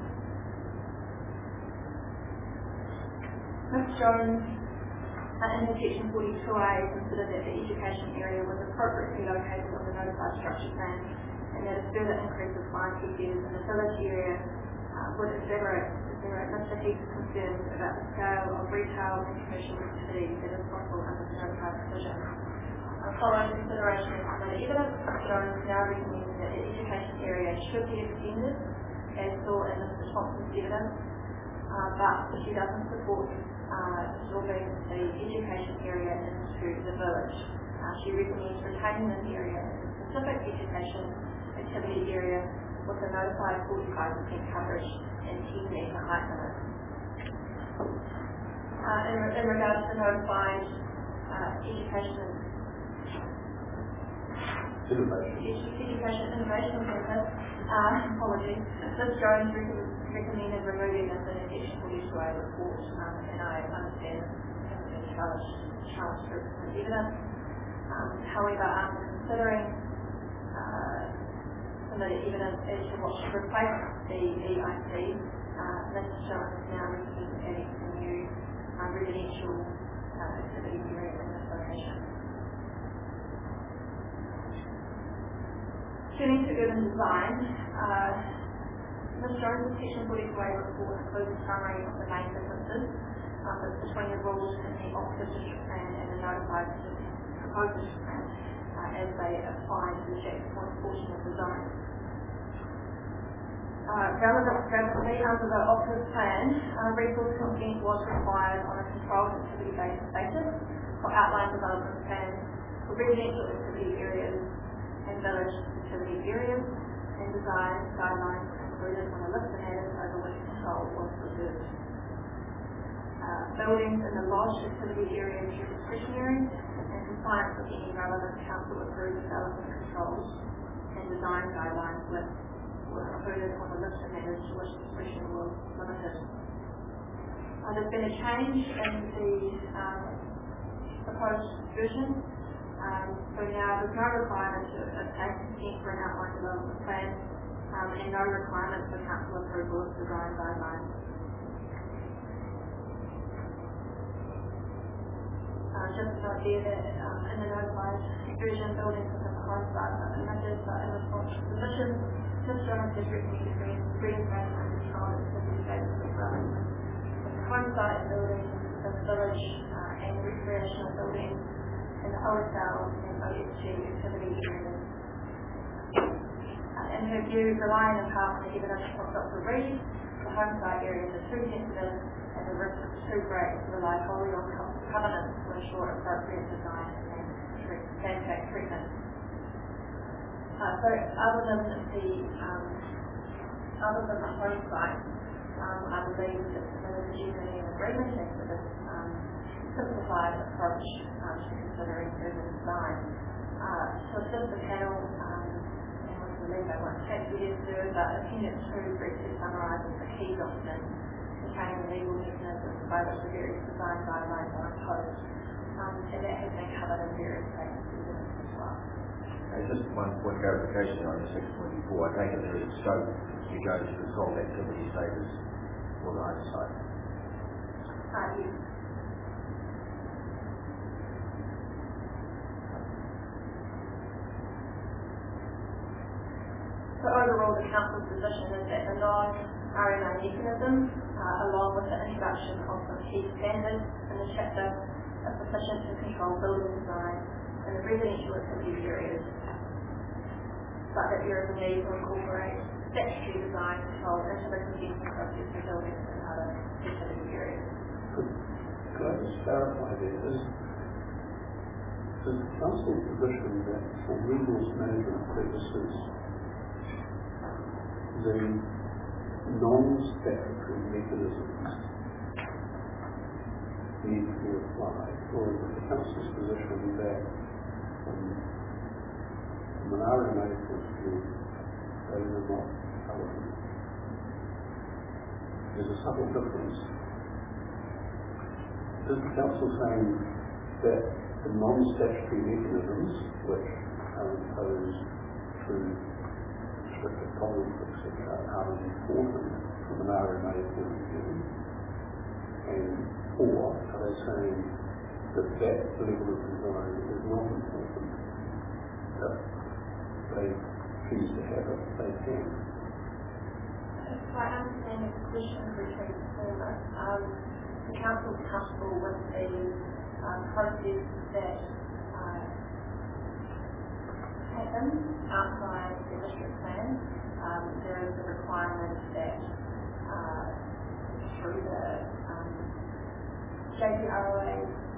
Ms. Jones, in the section 42A, considered that the education area was appropriately located on the notified structure plan, and that a further increase of 5 hectares in the village area would exaggerate Mr. Heath's concerns about the scale of retail and commercial activity that is possible under the notified decision. Following consideration of the evidence, Ms. Jones now recommends that the education area should be extended, as saw in Mr. Thompson's evidence, but she doesn't support absorbing the education area into the village. She recommends retaining this area as a specific education activity area with a notified 45% coverage and 10 metre height limit. In regards to notified education innovation campus, apologies, Ms. Jones recommended removing this in a section 42A report, and I understand this has been challenged through the evidence. However, after considering some of the evidence as to what should replace the EIC, Ms. Jones now recommends adding some new residential activity area in this location. Turning to urban design, Ms. Jones' section 42A report includes a summary of the main differences between the rules in the Oxford District Plan and the notified proposed district plan as they apply to the Jackson Point portion of the zone. Relevantly, under the Oxford Plan, resource consent was required on a controlled activity-based basis for outline development plans for residential activity areas and village activity areas, and design guidelines included on a list of matters over which control was reserved. Buildings in the lodge activity area were discretionary, and compliance with any relevant council-approved development controls and design guidelines were included on the list of matters to which discretion was limited. There's been a change in the proposed version. So now there's no requirement to obtain consent for an outline development plan, and no requirement for council approval of design guidelines. Just an idea that in the notified version, buildings within the home site are permitted, but in response to submissions, Ms. Jones has recommended reinstating and control activity status of home site buildings within the village and recreational buildings in the OSL and OSG activity areas. In her view, relying in part on the evidence of Dr. Reid, the home site areas are too sensitive and the risk is too great to rely wholly on covenants to ensure appropriate design and sanitary treatment. So other than the home site, I believe that there is generally an agreement as to this simplified approach to considering urban design. To assist the panel, and I believe I won't take you to do it, but Appendix 2 briefly summarises the key documents containing the legal mechanisms by which the various design guidelines are imposed, and that has been covered in various statements as well. Just one point of clarification on 6.4. I take it there is scope to go to the controlled activity status for the home site. Yes. So overall, the Council's position is that the non-RMA mechanism, along with the introduction of some key standards in the chapter, are sufficient to control building design in the residential activity areas, but that there is a need to incorporate statutory design control into the consenting process for buildings and other activity areas. Could I just clarify there? Is the Council's position that for resource management purposes, the non-statutory mechanisms need to be applied, or is it the Council's position that from an RMA point of view, they are not relevant? There's a subtle difference. Is the Council saying that the non-statutory mechanisms, which are imposed through restricted tolerance, etc., are important from an RMA point of view, or are they saying that that level of design is not important? If they choose to have it, they can. If I understand the question between the former, the Council is comfortable with the process that happens outside the district plan. There is a requirement that through the JPROA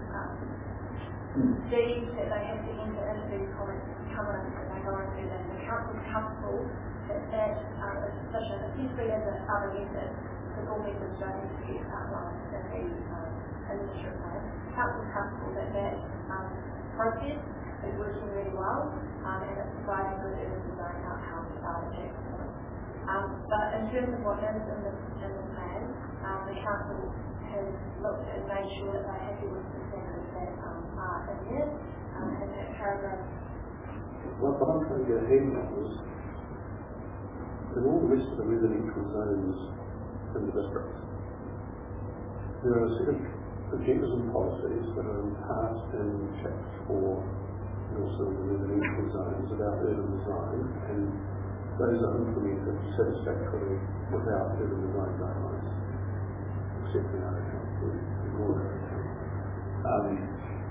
deeds that they have to enter into these covenants that they go into, and the Council is comfortable that is sufficient, especially as an other method, because all methods don't need to be outlined in the district plan. The Council is comfortable that process is working really well, and it's providing good urban design outcomes at Jack's Point. But in terms of what is in the plan, the Council has looked and made sure that they're happy with the standards that are in there, and that paragraph. What I'm trying to get ahead of is, in all the rest of the residential zones in the district, there are a set of objectives and policies that are passed in chapter 4 and also in the residential zones about urban design, and those are implemented satisfactorily without urban design guidelines, except in our account, in all our account.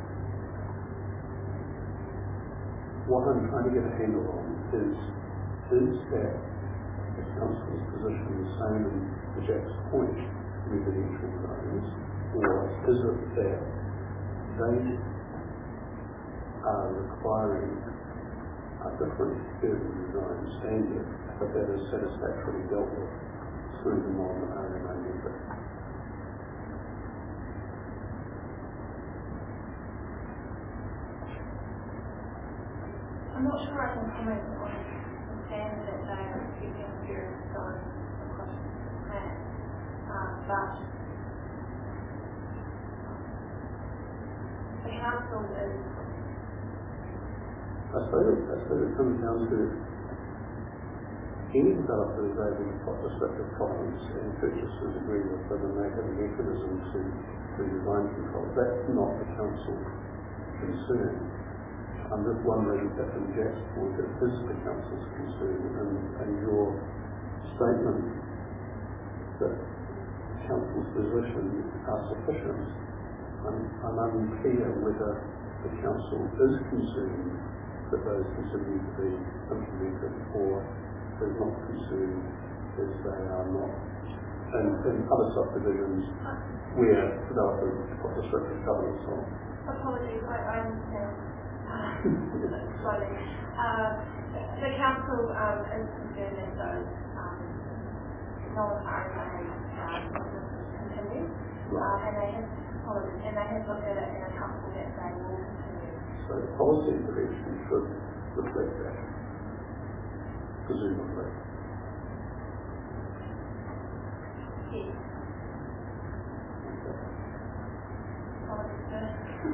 What I'm trying to get a handle on is that the Council's position the same in the Jack's Point residential zones, or is it that they are requiring a different urban design standard, but that is satisfactorily dealt with through the non-RMA method? I'm not sure I can comment on the standard that they are expecting urban design across the planet, but the Council is. I suppose it comes down to any developer is able to put restrictive tolerance and purchasers agree with them and they have a mechanism to design control. That's not the Council's concern. I'm just wondering if from Jack's point it is the Council's concern, and your statement that the council's position are sufficient. I'm unclear whether the council is concerned that those continue to be implemented or is not concerned as they are not. And in other subdivisions where developers put restrictive covenants on. Apologies, I understand. Slowly. The council is concerned that those non-RMA businesses continue, and they have looked at it and are comfortable that they will continue. So policy direction should reflect that, presumably. Yes. Apologies, sir.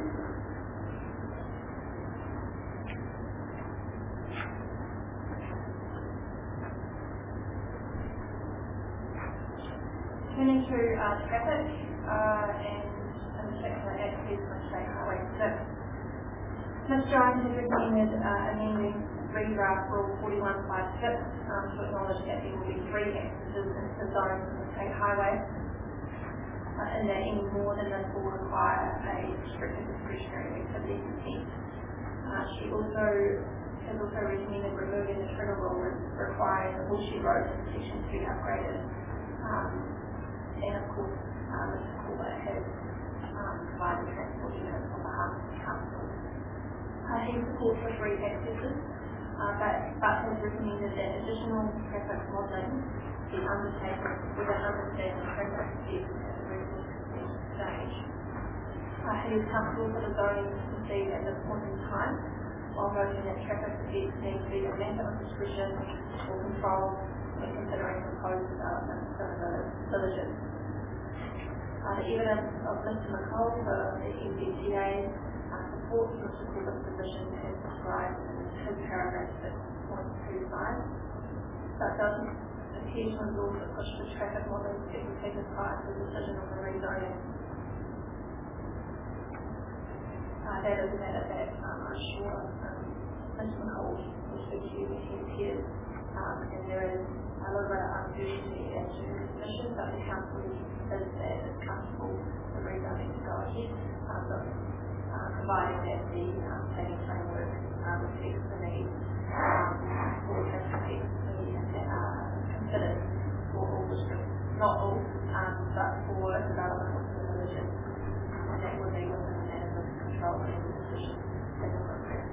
Turning to traffic and in particular access on State Highway 6. Ms. Jones has recommended amending redraft Rule 4156 to acknowledge that there will be 3 accesses into the zone from the State Highway and that any more than this will require a restricted discretionary activity consent. She has also recommended removing the trigger rule and requiring the Woolshed Road intersection to be upgraded. And of course, Mr. Corbett has provided transport units on behalf of the council. He supports the 3 accesses, but has recommended that additional traffic modelling be undertaken with an understanding of traffic effects at the resource consent stage. He is comfortable for the zoning to proceed at this point in time, while noting that traffic effects need to be a matter of discretion or control when considering proposed development for the villages. The evidence of Mr. McColl for the NZTA supports Mr. Corbett's position as described in his paragraph 6.25, but doesn't appear to endorse a push for traffic modelling to be completed prior to the decision on the rezoning. That is a matter that I'm sure Mr. McColl will speak to you when he appears, and there is a little bit of uncertainty as to his position, but the council is comfortable with the rezoning to go ahead, providing that the planning framework reflects the needs for traffic that are considered for all districts, not all, but for development of the villages, and that would be within the matters of control and decision as appropriate.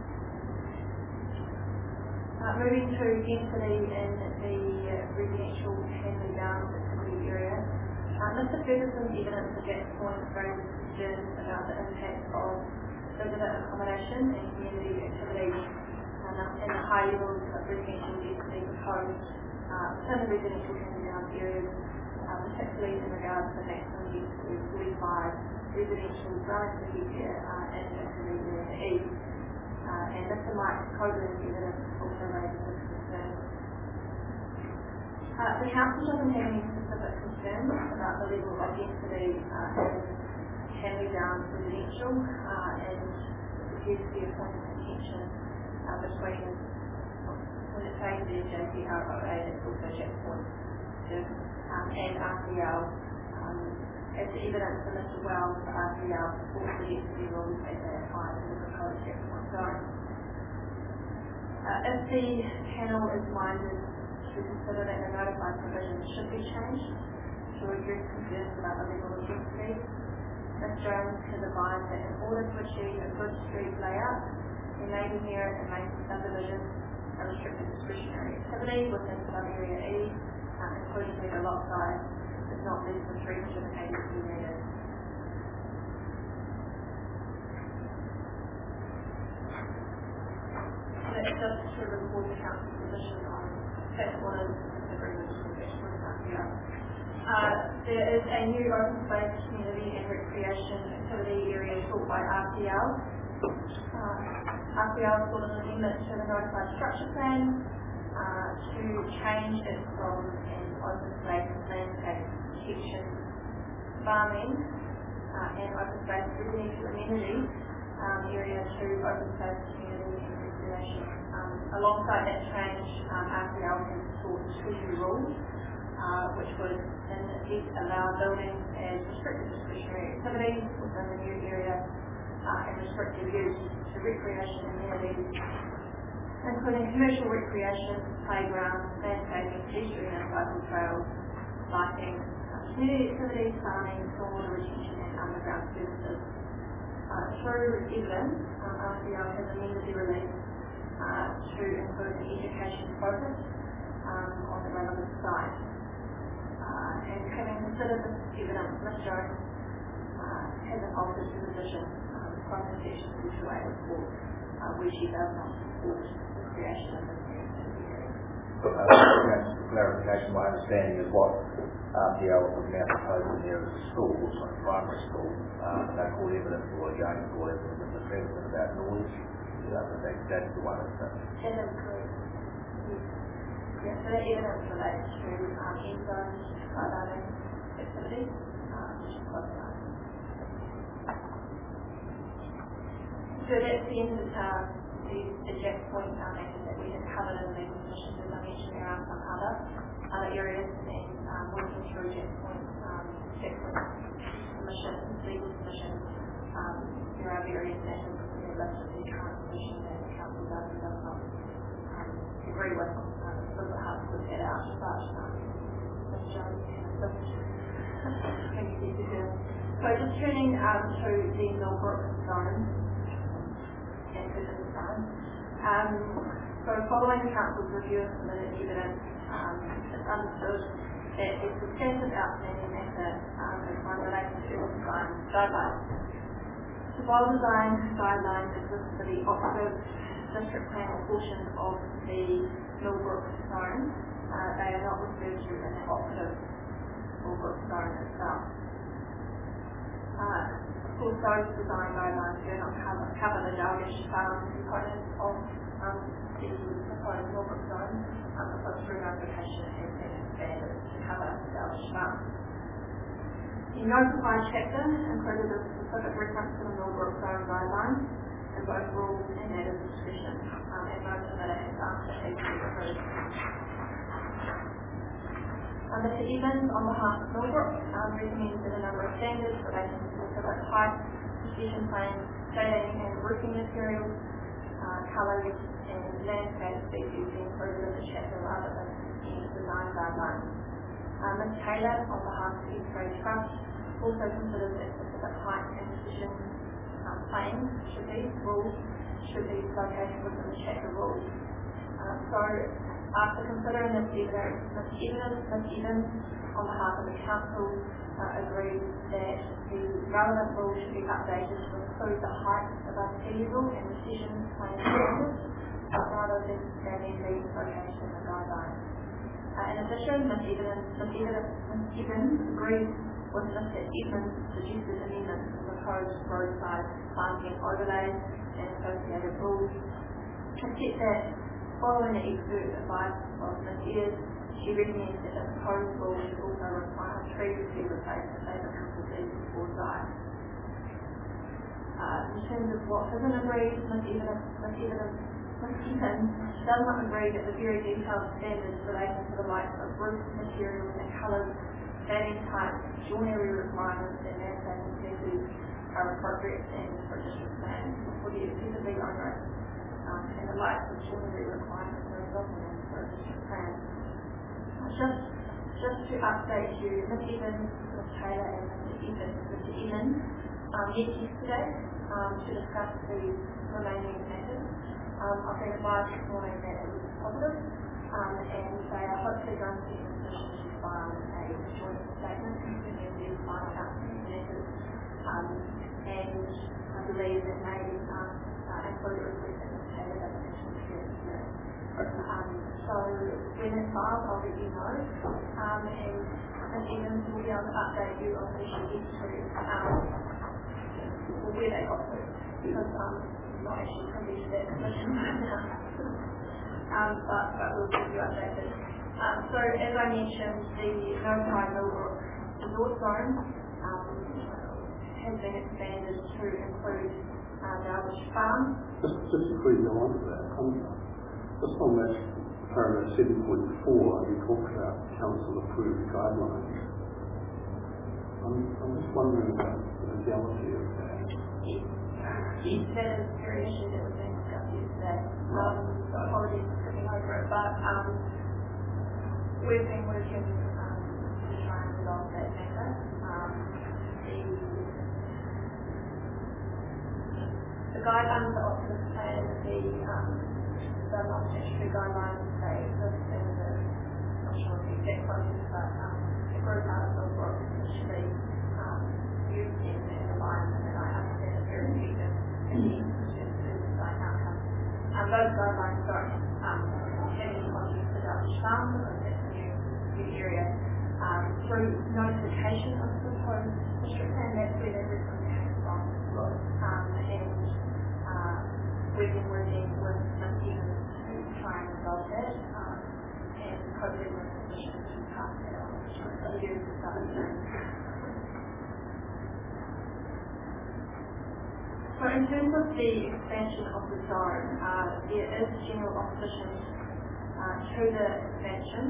Moving to density in the residential Hanley Downs activity area, Mr. Ferguson's evidence at that point raised concerns about the impact of visitor accommodation and community activity and the high levels of residential density proposed within the residential Hanley Downs areas, particularly in regards to the maximum density of 45 residential dwellings per hectare in activity area E. And Mr. Mike Coburn's evidence also raises this concern. The council doesn't have any specific concerns about the level of density in Hanley Downs residential, and it appears to be a point of contention between when it's saying the JCROA, it's also checkpoint and RCL. As the evidence from Mr. Wells for RCL supports the density rules as they apply to the proposed checkpoint zone. If the panel is minded to consider that the notified provisions should be changed to address concerns about the level of density, Ms. Jones has advised that in order to achieve a good street layout, there may be merit in making subdivisions a restricted discretionary activity within sub-area E, including where the lot size is not less than 380 metres. That's just to report the council's position on that one is agreement with RCL. There is a new open space community and recreation activity area sought by RCL. RCL has sought an amendment to the notified structure plan to change it from an open space landscape protection farming and open space residential amenity area to open space community and recreation. Alongside that change, RCL has sought 2 new rules. which would in effect allow building as restricted discretionary activities within the new area and restricted use to recreation amenities, including commercial recreation, playgrounds, landscaping, pedestrian and cycle trails, lighting, community activities, farming, stormwater retention and underground services. Through evidence, RCL has amended the release to include an education focus on the relevant site. And having considered this evidence, Ms. Jones hasn't altered her position from the section 228 report, where she does not support the creation of this new activity area. Just for clarification, my understanding is what RCL is now proposing there is a school, also a primary school. They call evidence, or again call evidence in the assessment about noise. That's the one that's That is correct. Yeah, so that evidence relates to end zone skydiving activities, which is close enough. So that's the end of the exact point that we have covered in the legal submissions. As I mentioned, there are some other areas, and working through Jack's point submissions, legal submissions, there are various matters that are listed in the current submission that the council does and does not agree with. It's a little bit hard to put that out, but Ms. Jones can assist. Thank you to her. So just turning to the Millbrook zone and Cooper's zone. So following the council's review of submitted evidence, it's understood that a substantive outstanding matter is one related to design guidelines. So while design guidelines exist for the operative district plan portion of the Millbrook zone, they are not referred to in the operative Millbrook zone itself. Of course, those design guidelines do not cover the Dalgish component of the proposed Millbrook zone, because through notification it has been expanded to cover Dalgish Farm. The notified chapter included a specific reference to the Millbrook zone guidelines in both rules and matters of discretion, and noted that it has asked that these be approved. Mr. Evans, on behalf of Millbrook, recommends that a number of standards relating to specific height, precision planes, shading and roofing materials, colours and landscape species be included in the chapter rather than any design guidelines. Ms. Taylor, on behalf of the X-Ray Trust, also considers that specific height and precision planes should be located within the chapter rules. So after considering this evidence, Ms. Evans, on behalf of the council, agrees that the relevant rules should be updated to include the height above sea level and precision plane standards, rather than the location in the guidelines. In addition, Ms. Evans agrees with Mr. Edmund's suggested amendments to the proposed roadside planting overlays and associated rules, except that following the expert advice of Ms. Ayres, she recommends that the proposed rule should also require trees to be replaced if they become diseased or die. In terms of what isn't agreed, Ms. Evans does not agree that the very detailed standards relating to the likes of roof materials and colours, cladding types, joinery requirements and landscaping species are appropriate standards for a district plan for the excessively onerous and the likes of joinery requirements are documented for a district plan. Just to update you, Ms. Evans, Ms. Taylor and Mr. Evans met yesterday to discuss the remaining matters. I've been advised this morning that it was positive, and they are hopefully going to be in a position to file a joint statement concerning the final outstanding matters, and I believe that may include a request that Ms. Taylor has mentioned here today. So when it's filed, I'll let you know, and Ms. Evans will be able to update you on the issue history, or where they got to, because I'm not actually privy to that position right now. But we'll keep you updated. So as I mentioned, the notified Millbrook resort zone has been expanded to include Dalgish Farm. Just before you go on to that, just on that paragraph 7.4, we talk about council approved guidelines. I'm just wondering about the legality of that. That is a very issue that was being discussed yesterday. Apologies for skipping over it, but we've been working to try and resolve that matter. The guidelines are often plan, the non-statutory guidelines, they exist in the, I'm not sure of the exact process, but the group out of Millbrook actually used in an environment that I understand is very effective in terms of design outcomes. Those guidelines don't have any content for Dutch Farm because that's a new area. Through notification of the proposed district plan, that's where that reference came from. And we've been working with Ms. Evans to try and resolve that, and hopefully we're in a position to pass that on to you this afternoon. So in terms of the expansion of the zone, there is general opposition to the expansion,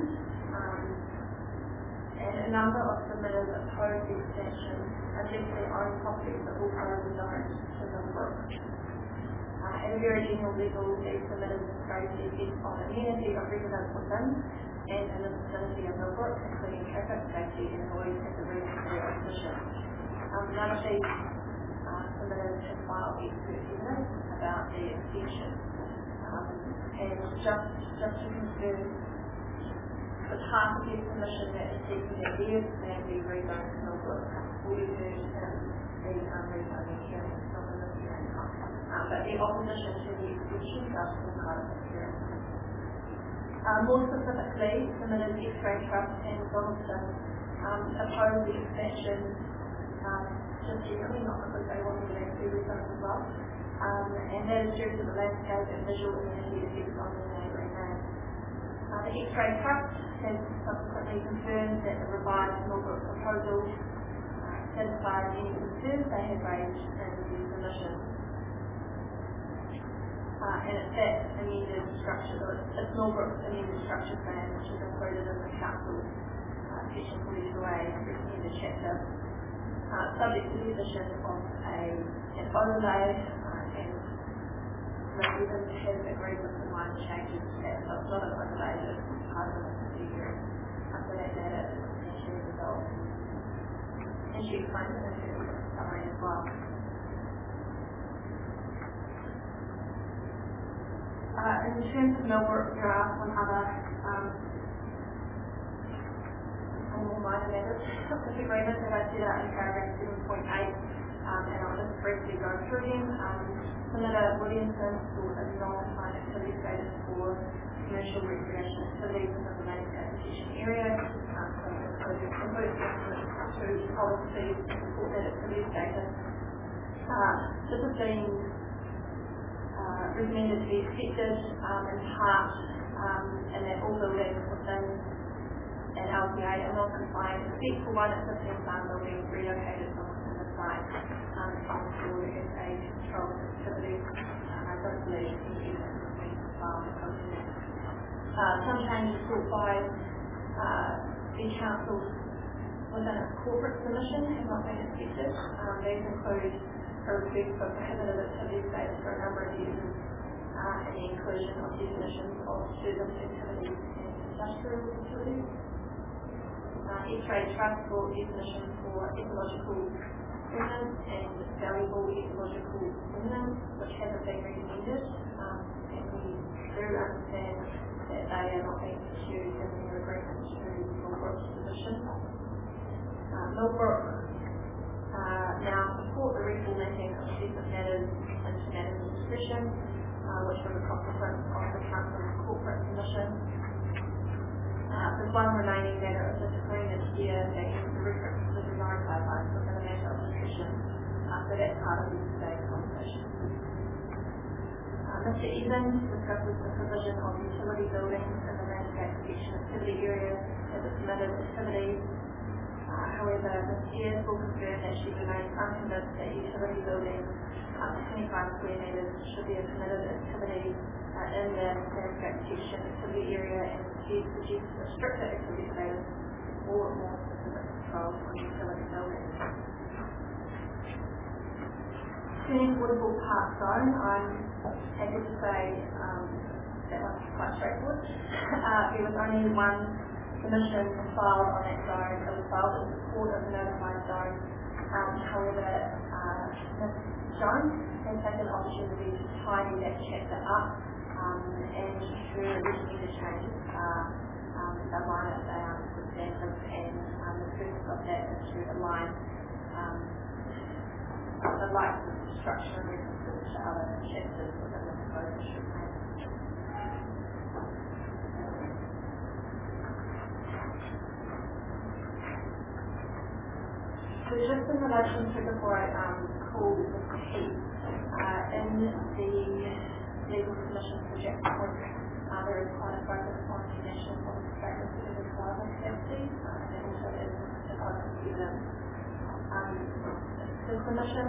and a number of submitters oppose the expansion are definitely own properties that also rezoned to Millbrook. At a very general level, these submitters raise the effect on amenity of residents within and in the vicinity of Millbrook, including traffic, safety and noise as a reason for their opposition. None of these submitters have filed expert evidence about the extension. And just to confirm, the part of the submission that is seeking that theirs may be rezoned to Millbrook will be heard in the rezoning hearing, not in this hearing. But the opposition to the extension does form part of the hearing. More specifically, submitters X-Ray Trust and Donaldson oppose the expansion just generally, not because they want to be rezoned as well. And that is due to the landscape and visual amenity effects on the neighbouring land. The X-Ray Trust has subsequently confirmed that the revised Millbrook proposal satisfies any concerns they had raised in the submission. And it's that amended structure, it's Millbrook's amended structure plan, which is included in the Council's Section 42A recommended chapter, subject to the addition of an overlay, and Resident has agreed with the minor changes to that, so it's not an overlay, but it's part of the procedure. So that matter is essentially resolved. And she explains it in her summary as well. In terms of Millbrook, there are some other more minor matters of disagreement that I set out in paragraph 7.8, and I'll just briefly go through them. Senator Williamson sought a non-defined activity status for commercial recreation activities within the landscape protection area, so includes to policy to support that activity status. This has been recommended to be accepted in part, and that all buildings within an LPA are non-compliant except for one existing farm building relocated from within the site and stored as a controlled activity. I don't believe any evidence has been filed opposing that. Some changes sought by the council within its corporate submission have not been accepted. These include a request for prohibited activity status for a number of uses, and the inclusion of definitions of service activities and industrial facilities. X-Ray Trust for definition for ecological remnants and valuable ecological remnants, which hasn't been recommended, and we do understand that they are not being pursued in their agreement to Millbrook's position. Millbrook now support the reformatting of assessment matters into matters of discretion, which was a consequence of the Council's corporate submission. There's one remaining matter of disagreement here, being the reference to the design guidelines within a matter of discretion, so that's part of today's conversation. Mr. Evans discusses the provision of utility buildings in the landscape protection activity area as a permitted activity. However, Ms. Ayres will confirm that she remains unconvinced that utility buildings up to 25 square metres should be a permitted activity in the landscape protection activity area and produce a stricter activity status or more specific controls on utility buildings. Turning to Waterfall Park Zone, I'm happy to say that one's quite straightforward. There was only one submission filed on that zone. It was filed in support of the notified zone. However, Ms. Jones has taken the opportunity to tidy that chapter up, and her recommended changes are minor, they aren't substantive, and the purpose of that is to align the likes of structure and references to other chapters within the proposed district plan. So just in relation to before I call Mr. Heath, in the legal submission for Jackson Point, there is quite a focus on the national policy statements of the climate capacity, and also is the focus of evidence. The submission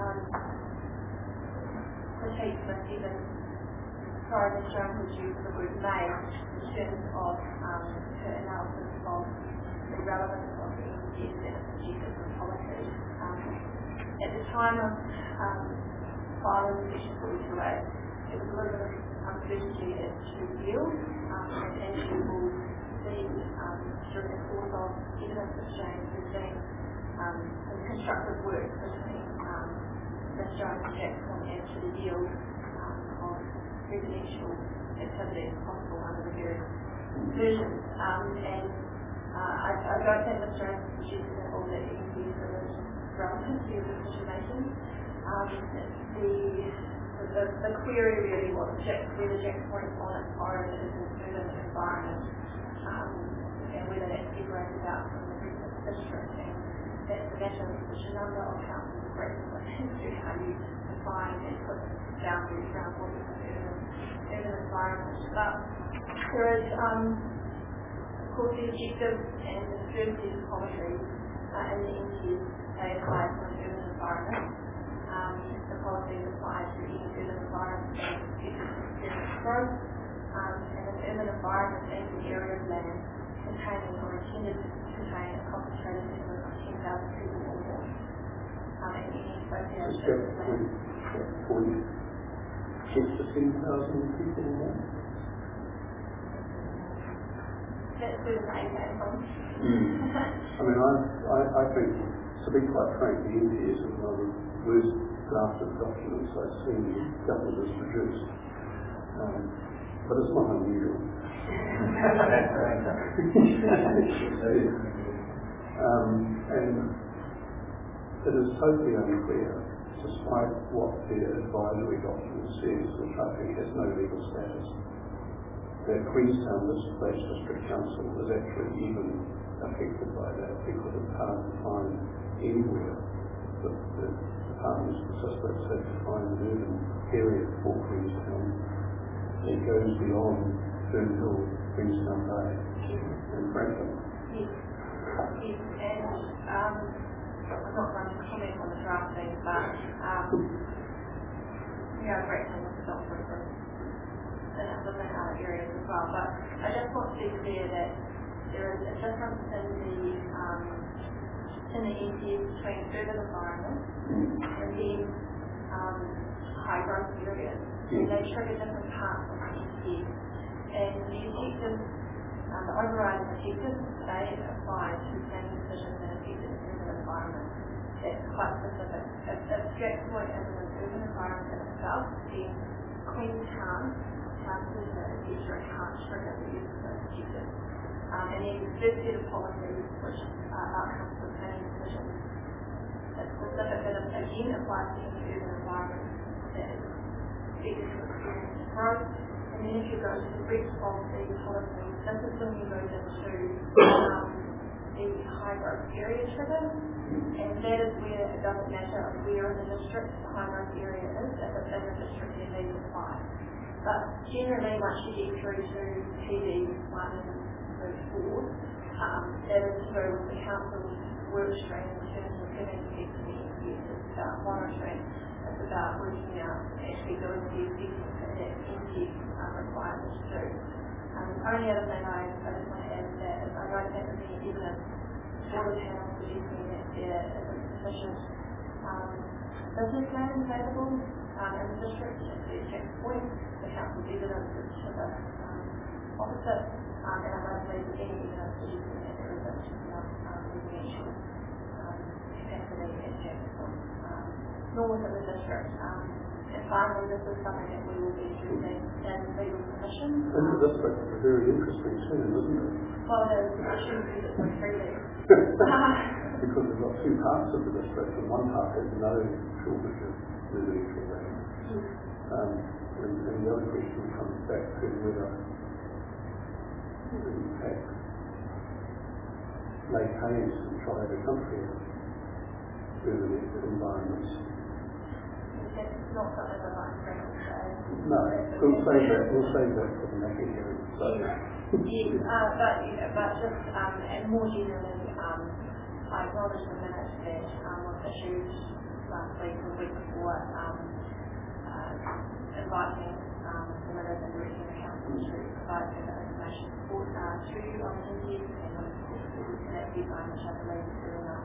critiques Ms. Evans, Ms. Jones has used the word may in terms of her analysis of the relevance of the NCS and its objectives and policies. At the time of filing Section 42A, there was a little bit of uncertainty as to yield, and as you will see during the course of evidence exchange, we've seen some constructive work between Ms. Jones and Jackson as to the yield of residential activities possible under the various versions. And I don't think Ms. Jones is suggesting at all that NCS is relevant to your decision making. The query really was whether Jackson Point on its own is an urban environment, and whether that's separated out from the rest of the district. And that's a matter which a number of councils agree with as to how you define and put boundaries around what is an urban environment. But there is, of course, the objectives and the first set of policies in the NCS, they apply to an urban environment. The policies apply to any urban environment that is expected to experience growth, and an urban environment is an area of land containing or intended to contain a concentrated number of 10,000 people or more, and any associated land. It's to 10,000 people or more? That's where the name came from. I mean, I think, to be quite frank, the NCS is one of the worst drafted documents I've seen the government has produced. But it's not unusual. And it is totally unclear, despite what the advisory document says, that Traffic has no legal status, that Queenstown Place District Council is actually even affected by that, because it's hard to find anywhere that the Department of Statistics has defined an urban area for Queenstown. It goes beyond Fernhill, Queenstown Bay, and Franklin. Yes, and I'm not going to comment on the drafting, but we are grateful with the document and within other areas as well. But I just want to be clear that there is a difference in the NCS between urban environments and then high growth areas. And they trigger different parts of the NCS. And the objectives, the overriding objectives, they apply to planning decisions that affect an urban environment. That's quite specific. If Jackson Point is an urban environment in itself, then Queenstown District can't trigger the use of those objectives. And then the third set of policies, which are outcomes of planning decisions, that's specific that again applies to any urban environment that is expected to experience growth. And then if you go to the rest of the policies, this is when you move into the high growth area trigger, and that is where it doesn't matter where in the district the high growth area is, if it's in the district then these apply. But generally, once you get through to PD 1 and 4, that is through the council's work stream in terms of giving effect to the NCS. It's about monitoring, it's about working out actually doing the effectiveness of that NCS only other thing I just want to add to that is I don't think there's any evidence for the panel suggesting that there is a sufficient business land available in the district. To Jack's point, the council's evidence is to the opposite, and I don't believe there's any evidence suggesting that there is enough residential capacity at Jack's point, nor within the district. And finally, this is something that we will be addressing in legal submission. And the district is a very interesting scene, isn't it? Well, there's issues with it with freely. Because we've got two parts of the district, and one part has no shortage of residential land. And the other question comes back to whether, in fact, Lake Hayes and Triada Country residential environments. It's not something that I'm going to say. No, we'll save that for the next hearing. So. But just and more generally, I acknowledge the minutes that was issued last week or the week before, inviting the minutes and directing the council to provide further information to you on the interview, and of course to that deadline, which I believe is very much.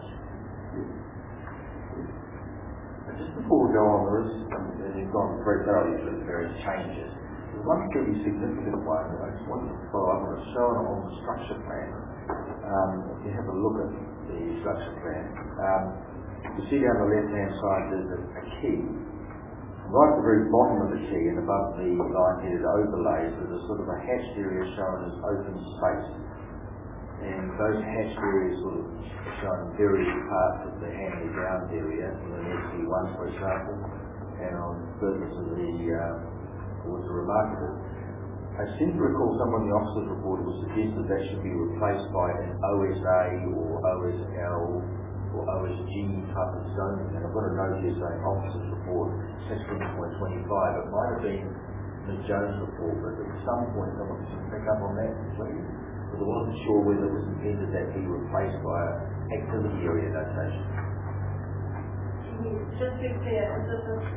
Just before we go on, there is, and you've gone very thoroughly through the various changes, there's one pretty significant one that I just wanted to follow up on. It's shown on the structure plan. If you have a look at the structure plan, you see down the left-hand side there's a key. Right at the very bottom of the key and above the line-headed overlays, there's a sort of a hatched area shown as open space. And those hatched areas sort of shown various parts of the Hanley Downs area, in the SC1 for example, and on purpose of the was remarkable. I seem to recall someone in the officer's report who suggested that should be replaced by an OSA or OSL or OSG type of zoning, and I've got a note here saying officer's report, section 25. It might have been Ms. Jones' report, but at some point someone can pick up on that, please. Because I wasn't sure whether it was intended that be replaced by an activity area notation. Just to be clear, is this a...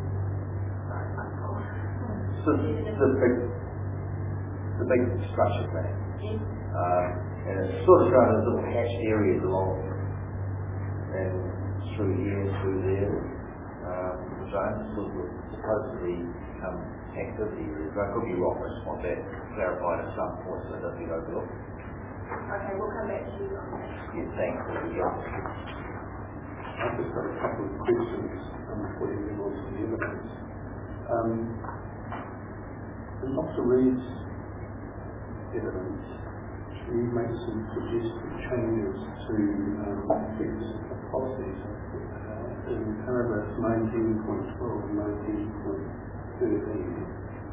The big structure plan. Yes. And it's sort of showing as little hatched areas along and through here and through there, which I understood was supposed to be activity areas. I could be wrong, I just want that clarified at some point so it doesn't get overlooked. Okay, we'll come back to you on that. Yeah, thanks. I've just got a couple of questions before you move on to the evidence. In Dr. Reed's evidence, she makes some suggested changes to fix policies in paragraphs 19.12 and 19.13.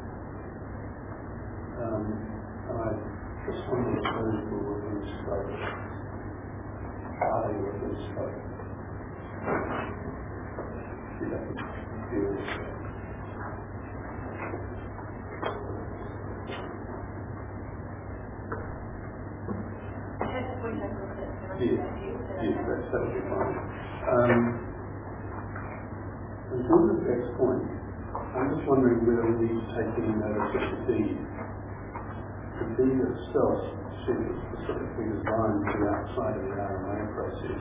I just wonder if those were within scope. Are they within scope? You'd have to deal with that. Yes, that's totally fine. In terms of Jack's point, I'm just wondering whether we need to take any notice of the deed. The deed itself says it's specifically designed to be outside of the RMA process.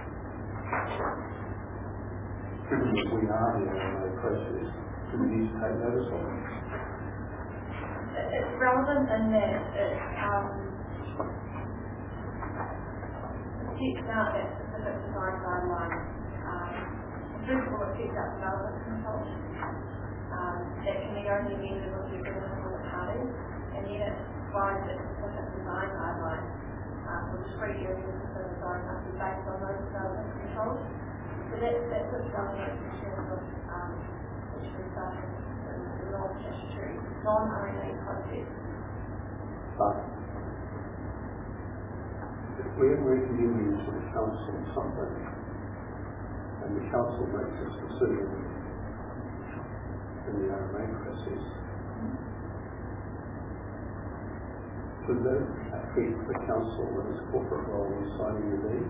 Given that we are the RMA process, do we need to take notice of it? It's relevant in that it sets out that specific design guideline. First of all, it sets out development controls that can be only amended with the agreement of all the parties, and then it provides a specific design guideline for discrete areas of the design must be based on those development controls. So that's what's relevant in terms of which we started the non-statutory, non-RMA process. But if we're recommending to the council something, and the council makes its decision in the RMA process, could that affect the council in its corporate role in signing the deed?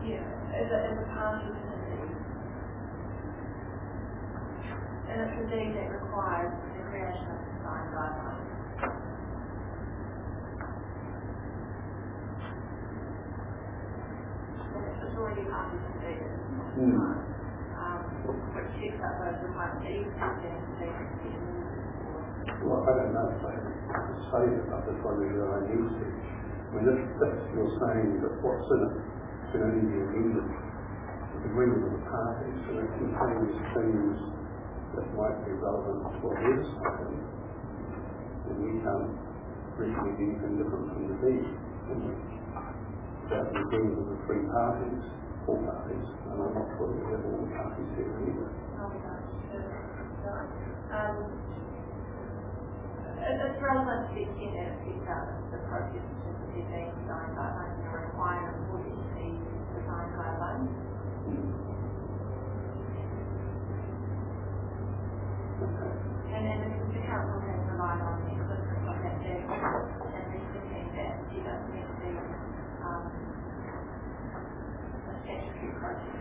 Yeah, as a part of the deed. And it's a deed that requires the creation of design guidelines. It's already part of the deed, which sets up those requirements that you can see. Well, I don't know if I can say it, I just wonder whether I need to. I mean, if you're saying that what's in it can only be amended with agreement of the parties, and it contains things that might be relevant to what we're deciding, then we can't really do anything different from the deed, can we? Without the agreement of the three parties, four parties, and I'm not sure that we have all the parties here either. It's relevant to the extent that it sets out the process in terms of there being design guidelines and a requirement for you to see design guidelines. Okay. And then the council has relied on the existence of that deed and recently that she doesn't need to be a statutory process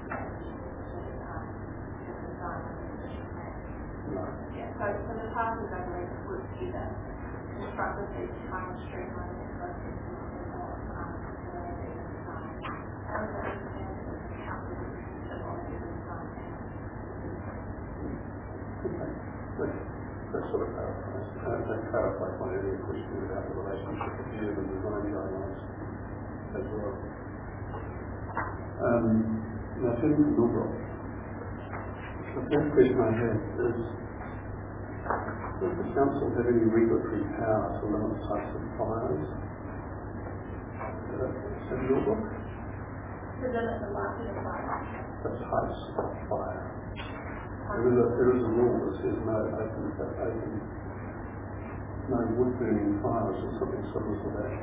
to design the position plan. Right. Yeah, so the parties, I believe, work together constructively to try and streamline the process of what the design. And the council is on the design. Okay. That sort of clarifies. That clarifies my earlier question about the relationship of you and design guidelines as well. Now, turning to Millbrook. The first question I have is, does the council have any regulatory power to limit types of fires in Millbrook? To limit the market of fire. The types of fire. There is a rule that says no wood burning fires or something similar to that.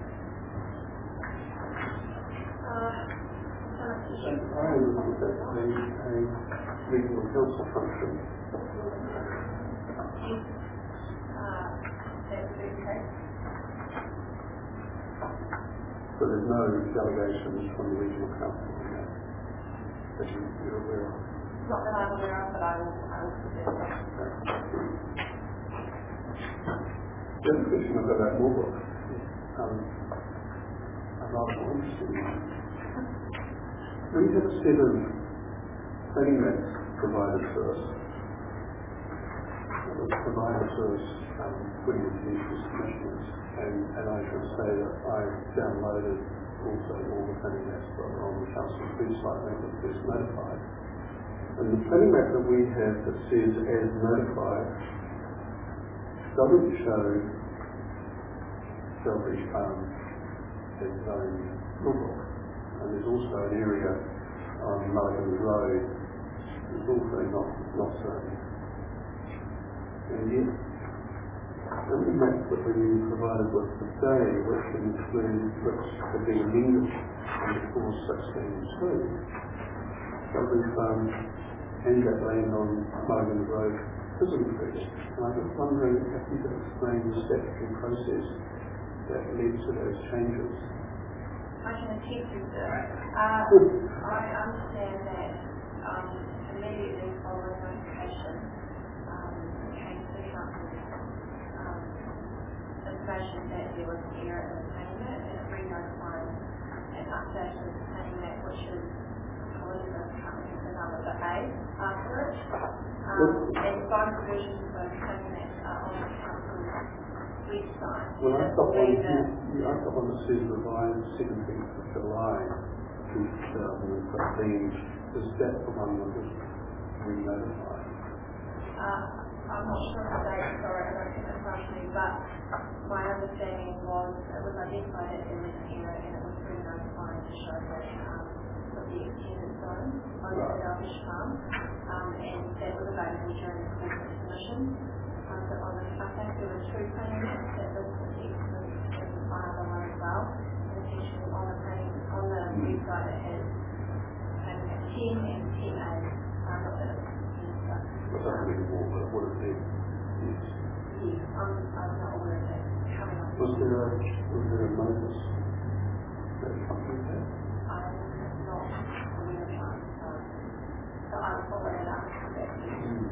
And I understand that's a regional council function. So there's no delegations from the regional council on that you're aware of? Not that I'm aware of, but I will consider that. The other question I've got about Millbrook, I'm rather more interested in. We have a set of planning maps provided to us. It was provided to us when we finished as commissioners, and I should say that I downloaded also all the planning maps that are on the council's website when it was first notified. And the planning map that we have that says as notified doesn't show Shellbridge Farm as zoned Millbrook. And there's also an area on Mulligan Road that's also not zoned. And yet, the map that we've been provided with today, which have been amended under clause 16.2, Shellbridge Farm and that land on Mulligan Road is included. And I'm just wondering if you could explain the statutory process that led to those changes. I can attempt to, sir. I understand that immediately following notification came to the council information that there was an error in the planning map, and it re-notified and updated the planning map, which is, apologies, I can't remember the number, but A after it. And both versions of those planning maps are on the council's website. Well, I've got one that says revised 17th of July 2015. Is that the one that was re-notified? I'm not sure of the date, sorry, I don't think that's roughly, but my understanding was it was identified as an error and it was re-notified to show that the extended zone over the Shellbridge Farm, and that was available during the course of submission. So I think there were two planning maps that listed the extent and one other one as well. And essentially on the website it has planning map 10 and 10A. Not that it's But that would be more, but would it be? Yes. Yes, I'm not aware of that coming up. Was there a notice that accompanied that? I not a winter time. So I will follow that up and come back to you.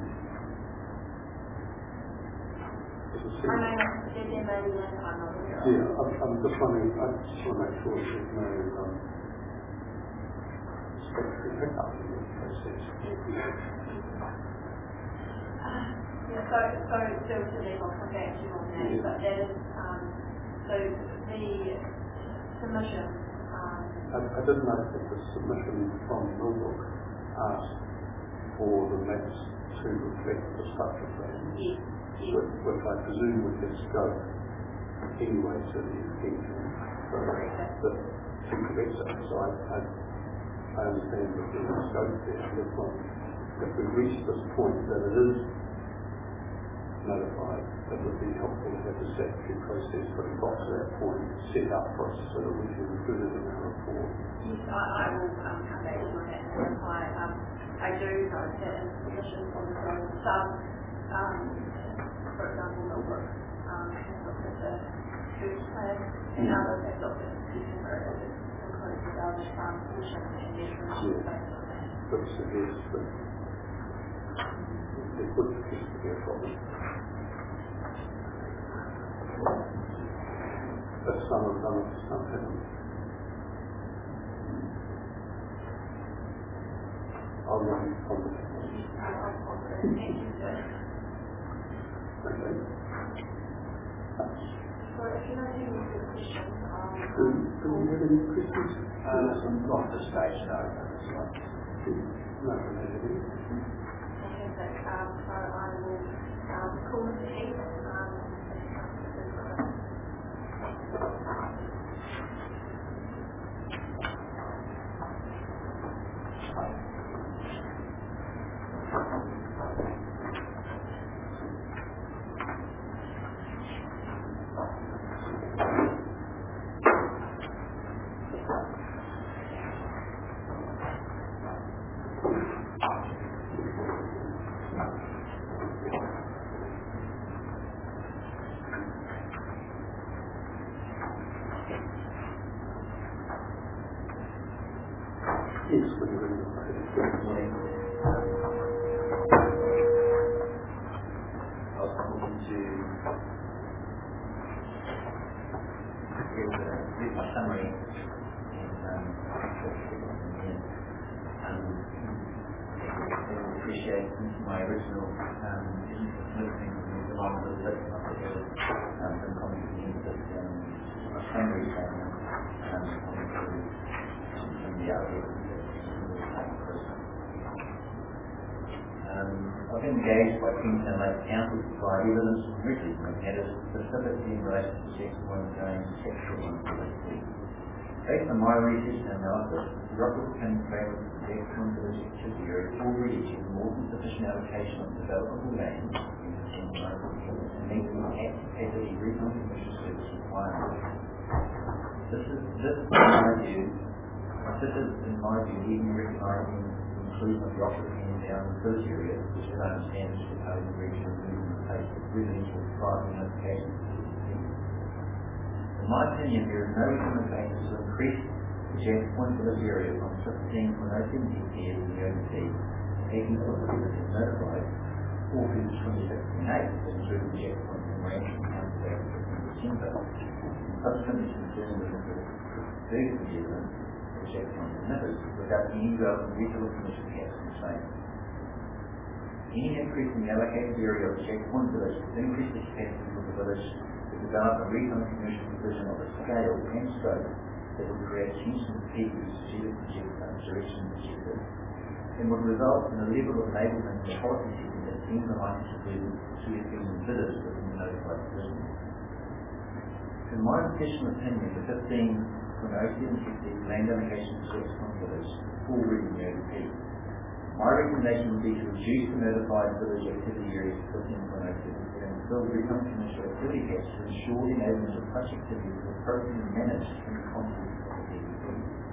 I may not, there may be one time I'm not aware of. Yeah, I'm just wondering, I just want to make sure there's no statutory hiccup in the process. Yeah, so still to leave, I'll come back to you on that, Yeah. but that is, so the submission, I didn't know that the submission from Millbrook asked for the maps to reflect the structure plan, which I presume would have scope anyway to the extension. So that to correct it. So I understand that there's a scope there. If we reach this point that it is notified, it would be helpful to have the statutory process for the box at that point set up for us so that we can include it in our report. yes, I will come back to you on that and clarify. I do know that in submissions on the zone, some, for example, Millbrook has looked at the first plan and others have looked at the second where it includes the other portion and measurements based on that. Which suggests that there could potentially be a problem. But some have done it, some haven't. I'll run on the Thank you, sir. okay. So if you don't have any further questions, Do we have any questions? Not at this stage, no. No, we don't have any. fantastic. So I will call Mr. Heath. Yes, we do. Good morning. I was talking to read my summary and appreciate my original vision for listening to the long of the list of some comments that my summary coming through from the outlook. I've been engaged by Queensland Lake Council to provide evidence from Ridley matters specifically in relation to sex one going sexual infidelity. Based on my research and analysis, the Rockwood King framework for sex one village activity area already achieved more than sufficient allocation of developable land and meet the capacity regional commercial service requirements. This is in my view even recognising the inclusion of the Rockwood King down the village area, which I understand is proposed in regional movement place with residential private applications. In my opinion, there is no reasonable basis to increase the Jack Point village area from 15.07 hectares in the open sea, taking the village notified, or to 26.8, as including the Jack Point memorandum council back in December. Subsequently confirmed with the third year the Jack Point emitters without any relevant regional commission caps in place. Any increase in the allocated area of the Jack Point village will increase the capacity of the village to develop a regional commercial provision of a scale and scope that will create changes in people who strategic direction objective and would result in a level of enablement in the policy system that seems unlikely to have been envisaged within the notified provision. In my professional opinion, the 15.07 land allocation to Jack Point village already in the ODP. My recommendation would be to reduce the notified village activity area to 15.07 and build regional commercial activity caps to ensure the enablement of such activities is appropriately managed in the context of the DDP.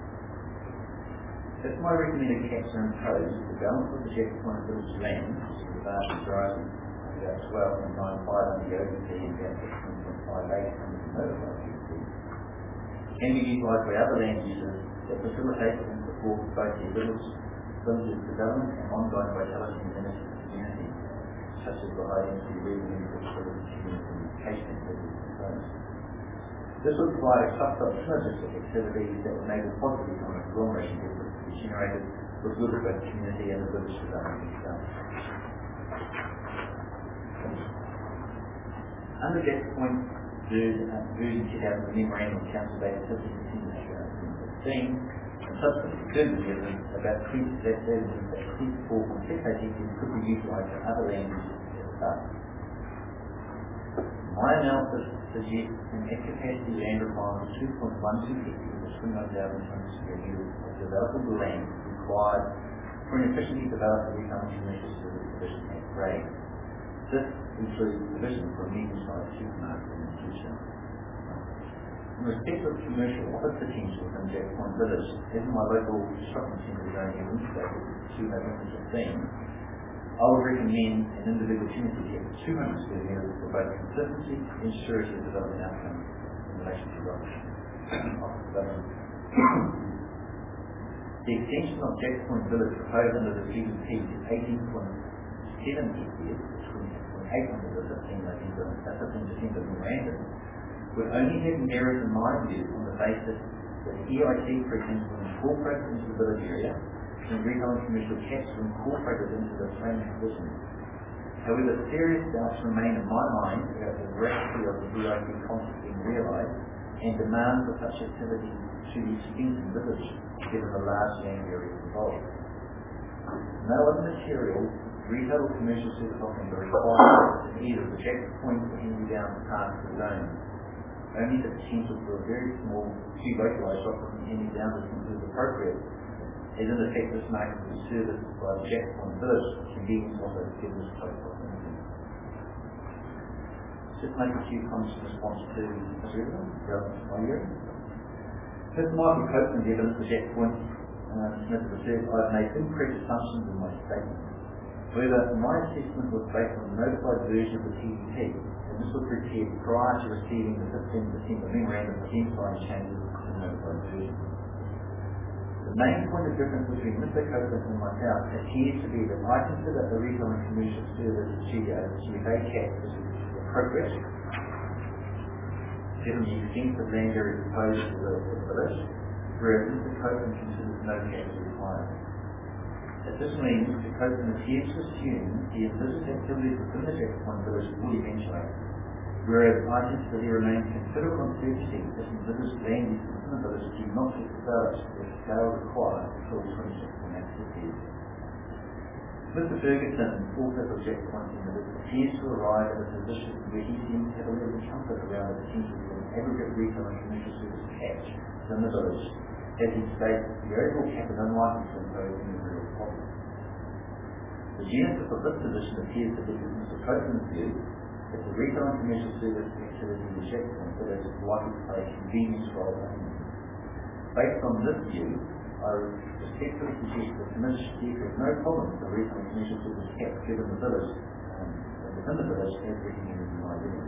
If my recommended caps are imposed, the balance of the Jack Point village land, which is the vast majority, about 12.95 under the ODP and about 16.58 under the notified ODP, can be utilised by other land uses that facilitate and support both the village's development and ongoing vitality and benefit to the community, such as the high density residential communication activities proposed. This would provide a cluster of synergistic activities that would enable positive economic agglomeration efforts to be generated with good for both community and the village development itself. Under Jack's Point version set out in the memorandum of council dated 15 December 2015, and subsequently determined evidence about 24.68 hectares could be utilised for other land uses at the start. My analysis suggests an capacity land requirement of 2.12 hectares or 29,200 square metres of developable land required for an efficiently developed retail and commercial service division at grade. This includes provision for a medium-sized supermarket in the future. In respect of commercial office potential within Jack Point Village, as my local shopping centre is only instated to November 15, I would recommend an individual tenancy cap of 200 square metres for both consistency and surety of development outcomes in relation to office development. The extension of Jack Point Village proposed under the CDP to 18.7 hectares, 8 under the 15 December memorandum, would only have merit in my view on the basis that the EIC precincts were incorporated into the village area and retail and commercial caps were incorporated into the framing conditions. However, serious doubts remain in my mind about the veracity of the EIC concept being realised and demand for such activity to the extent in village given the large land areas involved. No other material retail or commercial service offerings are required in either the Jack Point or Henry Downs part of the zone. Only the potential for a very small few localised shoppers in Henry Downs is considered appropriate, as in effect this market will be serviced by the Jack Point Village convenience offer given this close proximity. Just make a few comments in response to Mr. Everton, relevant to my area. Mr. Michael Copeland's evidence for Jack Point submitted research, I've made incorrect assumptions in my statement. However, my assessment was based on a notified version of the TDP, and this was prepared prior to receiving the 15 December memorandum identifying changes to the notified version. The main point of difference between Mr. Copeland and myself appears to be that I consider the retail and commercial service GFA cap as appropriate, given the extensive land area proposed to the village, whereas Mr. Copeland considers no cap as required. Additionally, Mr. Copeland appears to assume the envisaged activities within the Jack Point Village will eventuate, whereas I consider there remains considerable uncertainty as envisaged land use within the village do not get developed at the scale required to fill 26.8 hectares. Mr. Ferguson, also of Jack Point Village, appears to arrive at a position where he seems to have a little comfort around the potential for an aggregate retail and commercial service patch within the village, as he states the overall cap is unlikely to impose any real problem. The genesis of this position appears to be that Mr. Copeland's view that the retail and commercial service activity in the Jack Point Village is likely to play a convenience role only. Based on this view, I respectfully suggest that the Ministry has no problem with the retail and commercial service cap given the village, within the village as recommended in my view.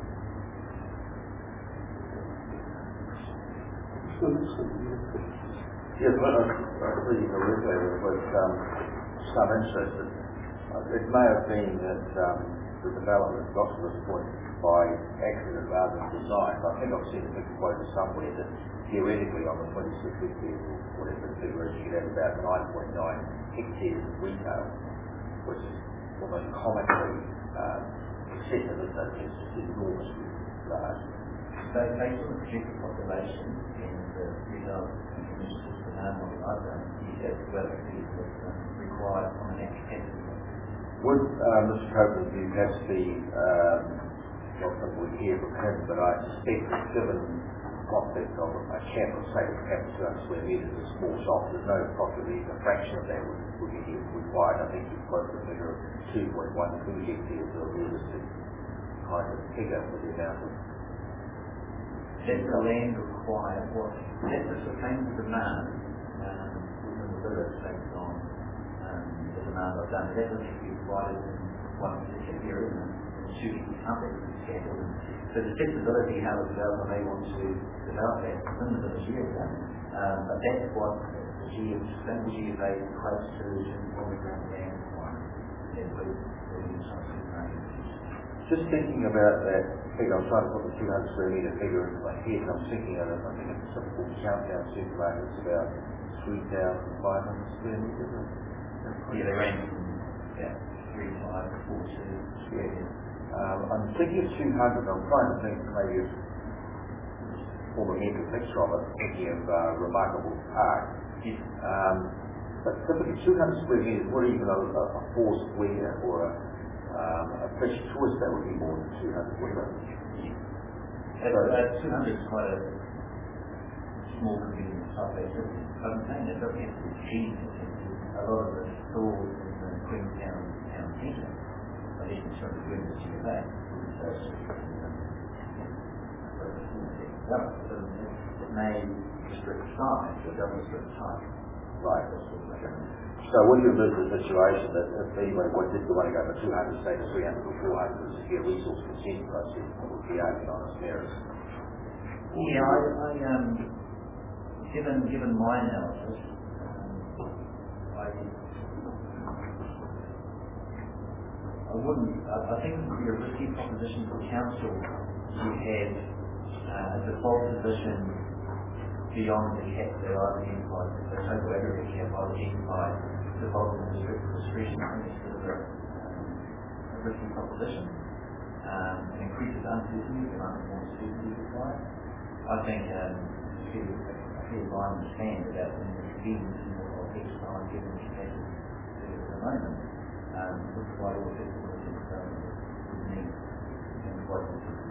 Yes, well, I was reading the review with some interest. It may have been that the development got to this point by accident rather than design. I think I've seen a big quote somewhere that theoretically on the 26 hectares or whatever the figure is, you could have about 9.9 hectares of retail, which is almost comically excessive, isn't it? It's just enormously large. So based on the projected population and the retail and commercial demand on the island, he said well required on an capacity. Would Mr. Copeland view perhaps be not simply here from him, but I suspect that given the prospect of a cap of say a cap of 200 square metres of small shop, there's no possibility a fraction of that would be required. I think you've quoted the figure of 2.12 hectares of realistic kind of figure for the amount of that's the land required, or that's the sustainable demand within the village based on the demand I've done. That was actually provided in one particular area and shooting something scheduled. So the flexibility how the developer may want to develop that within the village area, but that's what the GFA equates to on the ground land requirement. Then building some supermarkets. Just thinking about that figure, I'm trying to put the 200 square metre figure into my head, and I'm thinking of it, I think a typical Countdown supermarket is about 3,500 square metres. Yeah, they range from 3, 5, 4, 2. I'm thinking of 200, I'm trying to think maybe of form a mental picture of it, thinking of Remarkable Park. Yes. But typically 200 square metres, what even a 4 square or a fish choice, that would be more than 200, wouldn't it? So, 200 is quite a small convenience type activity. I'm saying that doesn't have to be cheap. A lot of the stores in the Queenstown town centre are less than 200 square metres a day. It may restrict size, but it doesn't restrict type. Right. So would you envisage a situation that if anybody did want to go for 200, say to 300 or 400 to get a resource consent process, that would be argued on its merits? Yeah, given my analysis, I think it would be a risky proposition for council to have a default position beyond the cap that I've identified, the total aggregate cap I've identified, default in discretion. I think it's a risky proposition. It increases uncertainty, the amount of more certainty required. I think a fair line to stand about the convenience of exercise given the capacity at the moment would provide all the flexibility that we need and quite consistent.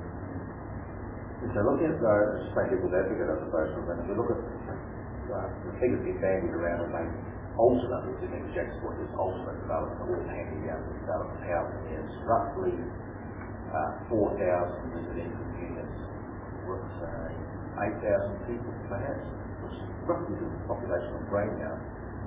So looking at just play devil's advocate, I suppose, and if you look at the figures get bandied around and make ultimate, which is Jack's point, is ultimate development, all handy-down development housing is roughly 4,000 residential units with 8,000 people perhaps, which is roughly the population of Greyhound.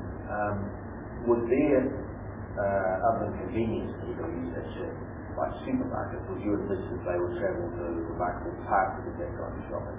Would there, other than convenience people use that shit, like supermarkets, would you envisage they would travel to Remarkable Park to get that kind of shopping?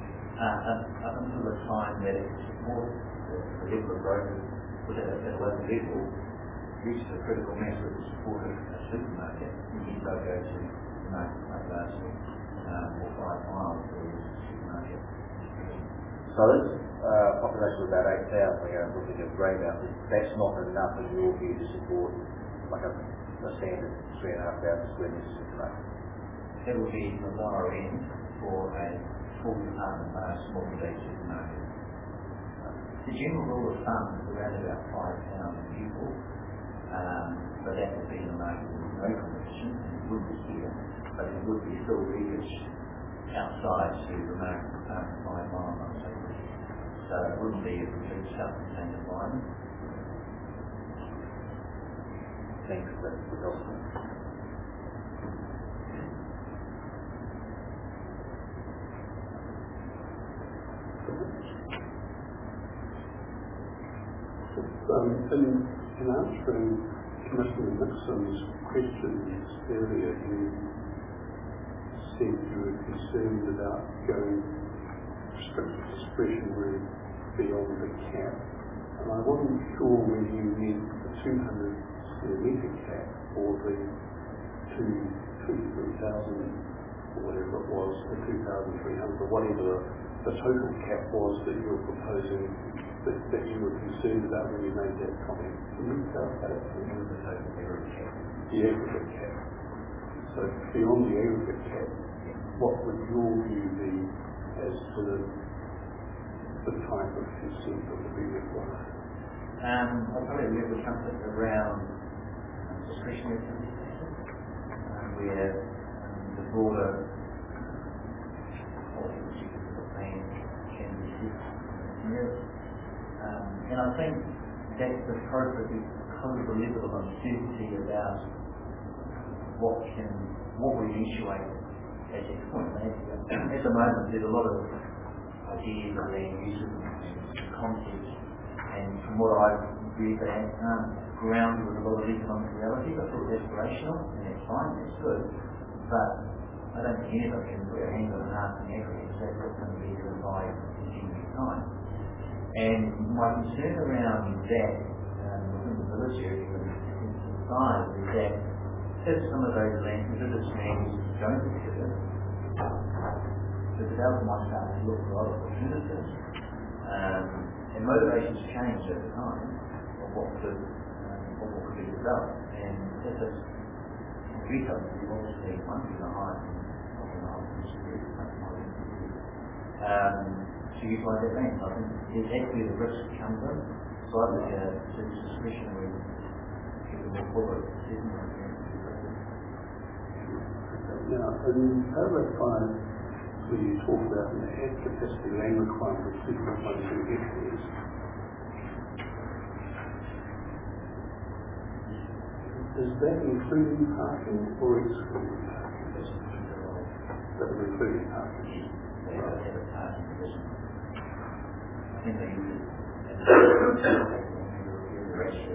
Up until the time that it supports the level of growth at a local level reaches a critical mass that will support a supermarket, you need to go to the market like last week, or 5 miles to a supermarket. So this population of about 8,000, again, looking at Greyhound, that's not enough in your view to support like a standard 3,500 square metres supermarket? That would be the lower end for a full department small day supermarket. The general rule of thumb is around about 5,000 people, but that would be in a market with no competition, and it would be here, but it would be still reach outside to the market department 5 miles. So it wouldn't be a complete self-contained environment. Thanks for the document. In answering Commissioner Nixon's questions earlier, you said you were concerned about going restricted discretionary beyond the cap, and I wasn't sure whether you meant the 200 square metre cap or the 3,000 or whatever it was, the 2,300 or whatever the total cap was that you were proposing, that you were concerned about when you made that comment. Can you clarify that for me? The total aggregate cap. The aggregate cap. So beyond the aggregate cap, what would your view be as to the type of consent that would be required? I'll probably leave the comfort around discretionary activities, where the broader policy plan can be set. And I think that's appropriate because of the level of uncertainty about what we eventuate at that point. At the moment, there's a lot of ideas and land uses and concepts, and from what I've read, they aren't grounded with a lot of economic reality. I thought it's aspirational, and that's fine, that's good, but I don't think any of us can put our hands on the heart and aggregate say what's going to be driven by in 10 years' time. And my concern around that within the village area and size is that if some of those village lands don't occur, the developer might start to look for other alternatives. And motivations change over time of what could be developed. And if it's retail, you obviously want to be behind to utilise that land. I think there's actually the risk comes in. So I think it's discretionary to move forward. Now, in paragraph 5, where you talk about the add capacity land requirement of 2.12 hectares, is that including parking or excluding parking? That would include parking. They have a parking provision. I think they use it as a ratio.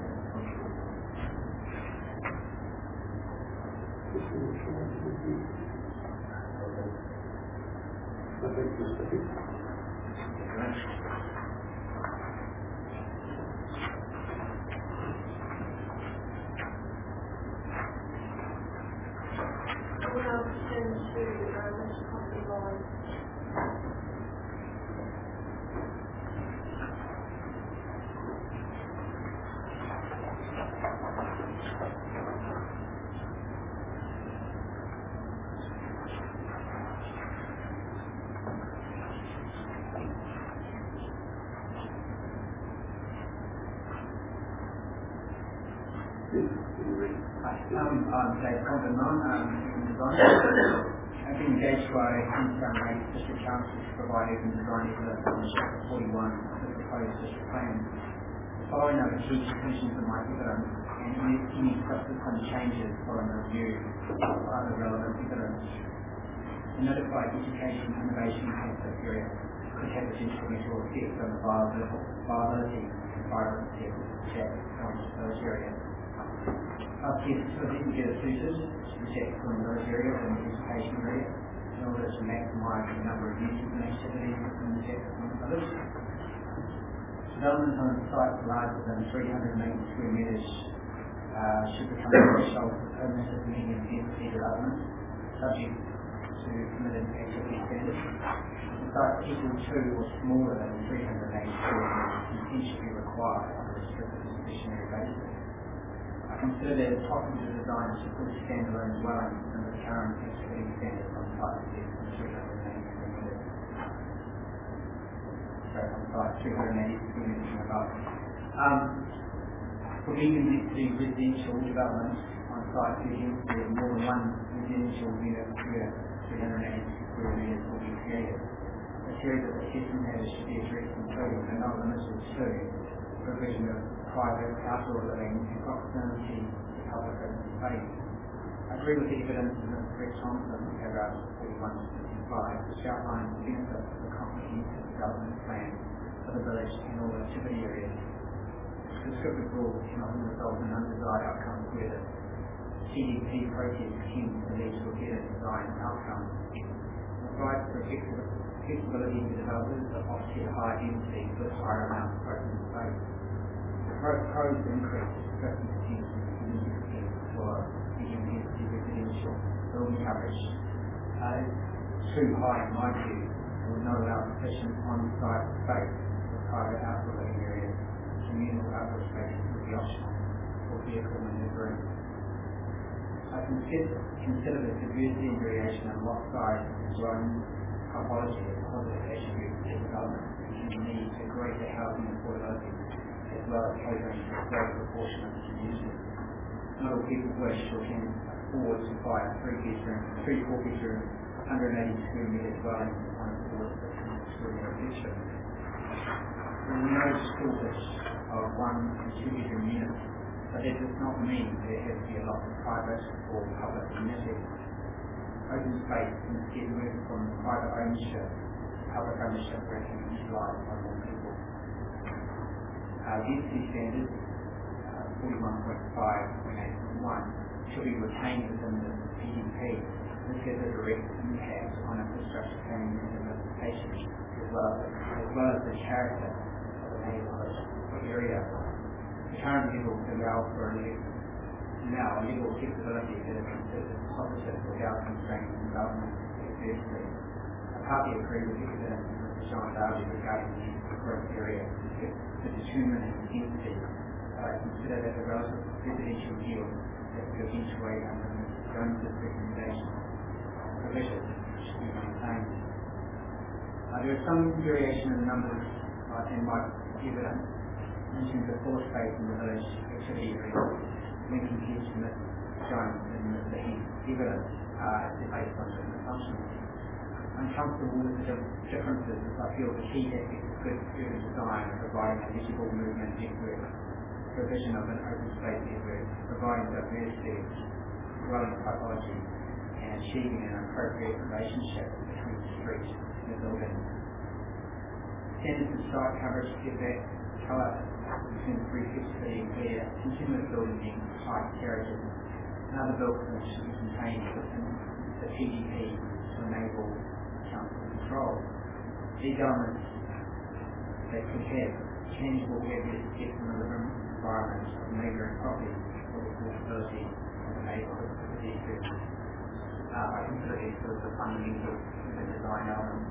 I think Mr. Hicks. We'll now turn to Mr. Coffey-Lloyd. I'm Dave Condenman, design. I've been engaged by Queensland District Council to provide even design evidence on Chapter 41 of the proposed district plan. Following are the key conclusions of my evidence and any subsequent changes following review of other relevant evidence. The notified education innovation concept area could have a detrimental effect on the viability and vibrancy of the proposed area. Upkeep facilities will get suited to protect from those areas and the education area in order to maximise the number of uses and activities within the village. Development on sites larger than 380 square metres should become a threshold for permitted medium density development, subject to permitted activity standards. The sites equal to or smaller than 380 square metres can each be required on a restricted discretionary basis. I consider that it's possible to design a full standalone dwelling under the current activity standards on sites less than 380 square metres. So on sites 380 square metres and above. For medium density residential developments on sites where density of more than one residential unit per 380 square metres will be created. A series of assessment matters should be addressed, including but not limited to provision of private outdoor living and proximity to public open space. I agree with the evidence in Mr. Brett Thompson, paragraphs 41 to 55, which outlines the benefits of a comprehensive development plan for the village and all activity areas. Prescriptive rules can often result in undesired outcomes where the CDP process tends to lead to a better design outcome. It provides for flexibility for developers to offset higher density with higher amounts of open space. Proposed increase 50% significantly for medium density residential building coverage is too high in my view and would not allow sufficient on-site space for private outdoor living areas. Communal outdoor spaces would be optional for vehicle manoeuvring. I consider the diversity and variation of lot size and dwelling typology as positive attributes to development and need to greater housing affordability, as well as catering to a great proportion of the community. Not all people wish or can afford to buy a 3-4-bedroom, 180 square metre dwelling on a 4 square metre future. There are no shortage of 1 and 2 bedroom units, but that does not mean there has to be a lot of private or public amenities. Open space can instead move from private ownership to public ownership where it can be utilised by more people. Density standards 41.5.8.1 should be retained within the PDP. This has a direct impact on infrastructure planning and implementation, as well as as well as the character of the neighbourhood or area. The current legal allows for a legal flexibility that is considered opposite without constraining development adversely. I partly agree with evidence of Mr. John Darby regarding the use of the growth area to determine its intensity. I consider that the relative residential yield that could eventuate under Mr. Jones's recommendation provision should be maintained. There is some variation in the numbers in my evidence in terms of floor space in the village activity area when compared to Mr. Jones and Mr. Heath's evidence based on different assumptions. I'm comfortable with the differences as I feel the key aspect of good urban design are providing a visible movement network, provision of an open space network, providing diversity, dwelling typology, and achieving an appropriate relationship between the street and the building. Standards of site coverage give that colour between reflexivity and clear, continuous building being tight carriages, and other buildings should be contained within the PDP to enable council control. These elements that could have tangible adverse effects on the living environment of neighbouring properties or the portability of the neighbourhood for these purposes. I consider these sort of the fundamental design elements.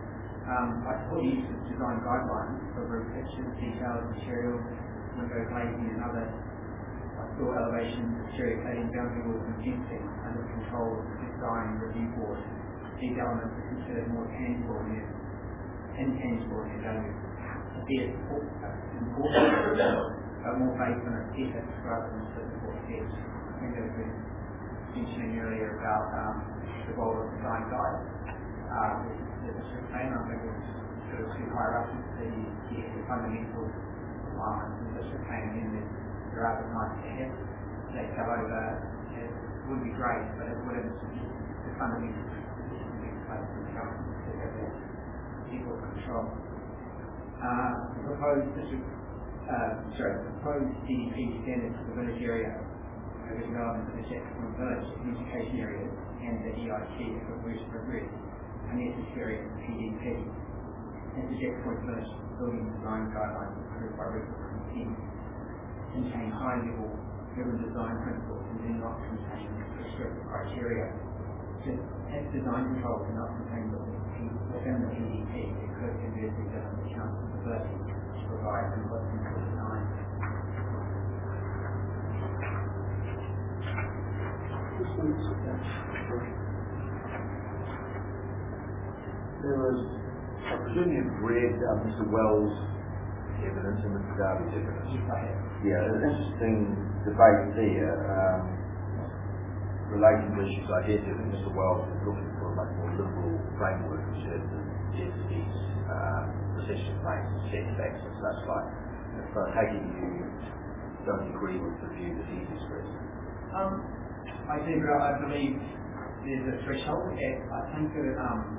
I support the use of design guidelines for roof pitches, details, materials, window glazing and other floor elevation, exterior cladding, boundary walls and fencing under the control of the design review board. These elements are considered more tangible and intangible in their value. Albeit important, but more based on aesthetics rather than physical effects. I think there was mentioning earlier about the role of design guides. There's a sort of claim, I think it was sort of too high up the fundamental requirements and just retaining in there are nice to have that go over. It would be great, but it wouldn't the fundamental position in place in the government to have that people control. Proposed DDP standards for the village area over development of the Jackson Village education areas and the EIT if it were to progress are necessary in PDP. As the Jackson Village building design guidelines approved by Regional Consent contain high-level urban design principles and do not contain prescriptive criteria. As design controls are not contained within the PDP, it could adversely limit the council's ability to provide input into design. There was, I presume you've read Mr. Wells' evidence and Mr. Darby's evidence. Yes, I have. Yeah, there's an interesting debate there relating to issues identity. Mr. Wells is looking for a much more liberal framework in terms of densities, recession rates, setbacks and such like. And so taking you don't agree with the view that he's expressed. I do, but I believe there's a threshold. I think that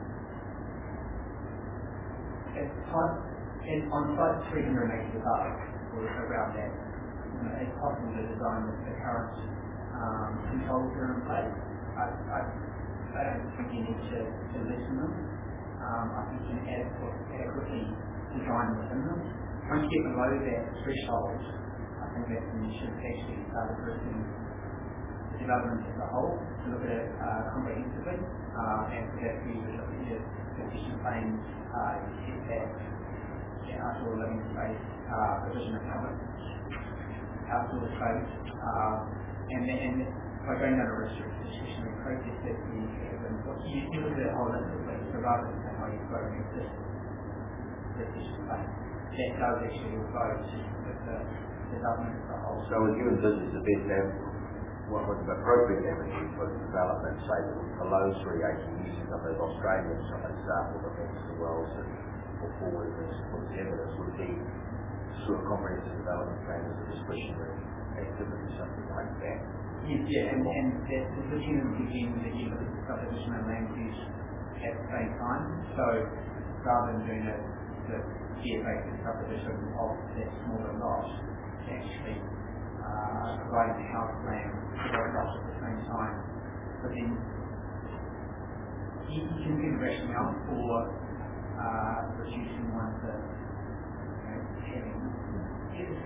on site 380 above, or around that, it's possible to design with the current controls that are in place. I don't think you need to lessen them. I think you can adequately design within them. Once you get below that threshold, I think that you should actually start addressing the development as a whole, to look at it comprehensively, and for that we would look at your efficient planes, setbacks, outdoor living space, provision of cover, outdoor space, and by going down a discretionary process that we have, and you look at it holistically, so rather than saying, oh, you've got an efficient plane, that does actually refer to the development as a whole. So would you envisage the best what was the appropriate avenue for development, say below 380, using some of those Australian examples of Mr. Wells and forward as evidence would be sort of comprehensive development plan as a discretionary activity, something like that. Yes, yeah, and that the tendency being that you look at the subdivision and land use at the same time. So rather than doing the geographic subdivision of that smaller lot, actually providing the house plan for those lots at the same time. But then you can see the rationale for reducing one to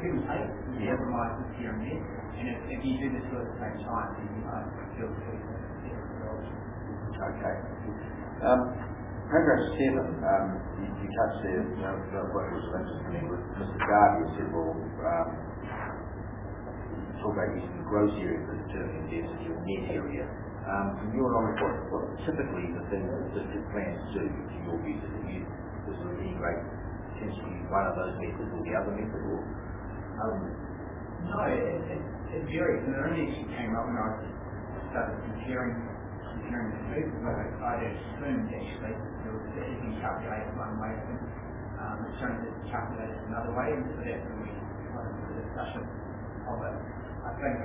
give and take, compromises here and there, and if you do the two at the same time, then you might feel pretty different results. Okay. Paragraph 7, you touched there, what was of interest to me was Mr. Garvey said, well, talk about using the gross area for determining density or net area. From your knowledge, what typically the thing that the plans do, to your view, is it integrate potentially one of those methods or the other method? Or? No, it varies, and it only actually came up when I started comparing the two, because I'd assumed actually that it can calculate it one way, and it's shown that it's calculated another way, and so that's when we got into the discussion of it. I think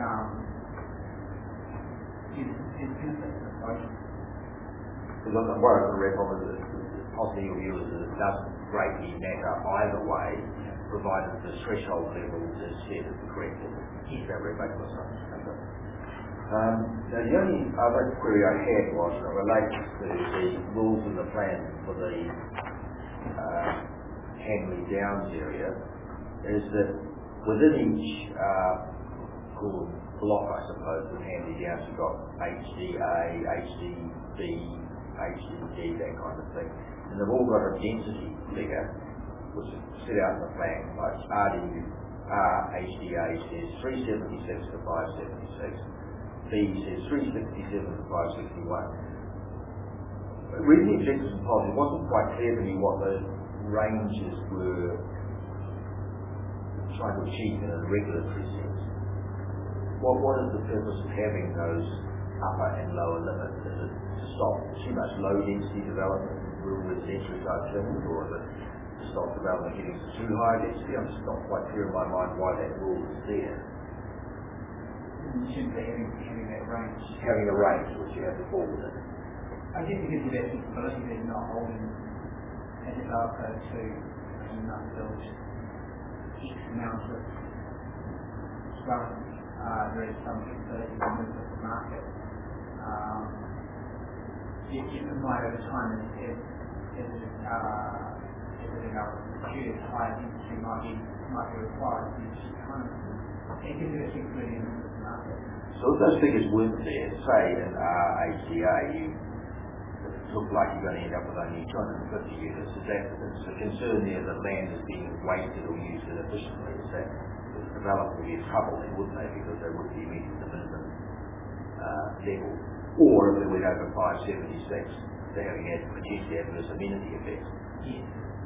it's benefits of both. Because I'm worried the red problem is possibly your view is that it doesn't greatly matter either way, provided the threshold level is set at the correct level. Is that red makes sense? Now the only other query I had was that relates to the rules in the plan for the Hanley Downs area, is that within each block, I suppose, in Hanley Downs you've got HDA, HDB, HDD, that kind of thing. And they've all got a density figure, which is set out in the plan, like HDA says 376 to 576, B says 367 to 561. Reading the objectives and policy, it wasn't quite clear to me what those ranges were trying to achieve in a regulatory sense. What is the purpose of having those upper and lower limits? Is it to stop too much low density development in rural residential type settlements, or is it to stop development getting to too high density? I'm just not quite clear in my mind why that rule is there. You shouldn't be having that range. Having a range which you have to fall within. I guess it gives you that flexibility that you're not holding a developer to not build X amount of dwellings. There is some flexibility to move with the market. It might over time, as the development matures, higher density might be required. It gives you that flexibility to move with the market. So if those figures weren't there, say in HDA, you look like you're going to end up with only 250 units. Is that a concern there that land is being wasted or used inefficiently? Is that the development would be in trouble, then, wouldn't they? Because they wouldn't be meeting the minimum level. Or if they went over 576, they're having potentially adverse amenity effects. Yes.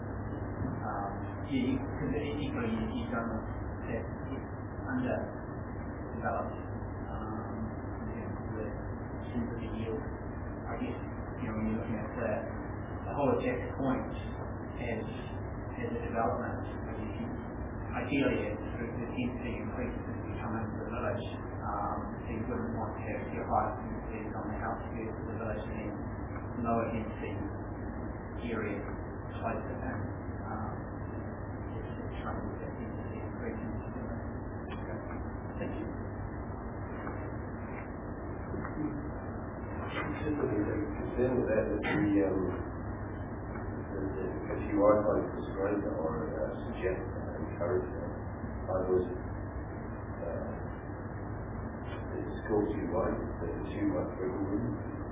Because equally you don't want that underdeveloped in terms of the yield. I guess, when you're looking at the whole of Jack's point as a development, ideally as the density increases as you come into the village, so you wouldn't want to have your highest densities on the outskirts of the village and then lower density areas closer in. Just trying to get that density increasing. Thank you. Typically, the concern with that is if you are trying to prescribe or suggest and encourage others, the scopes you want, the too much wiggle room.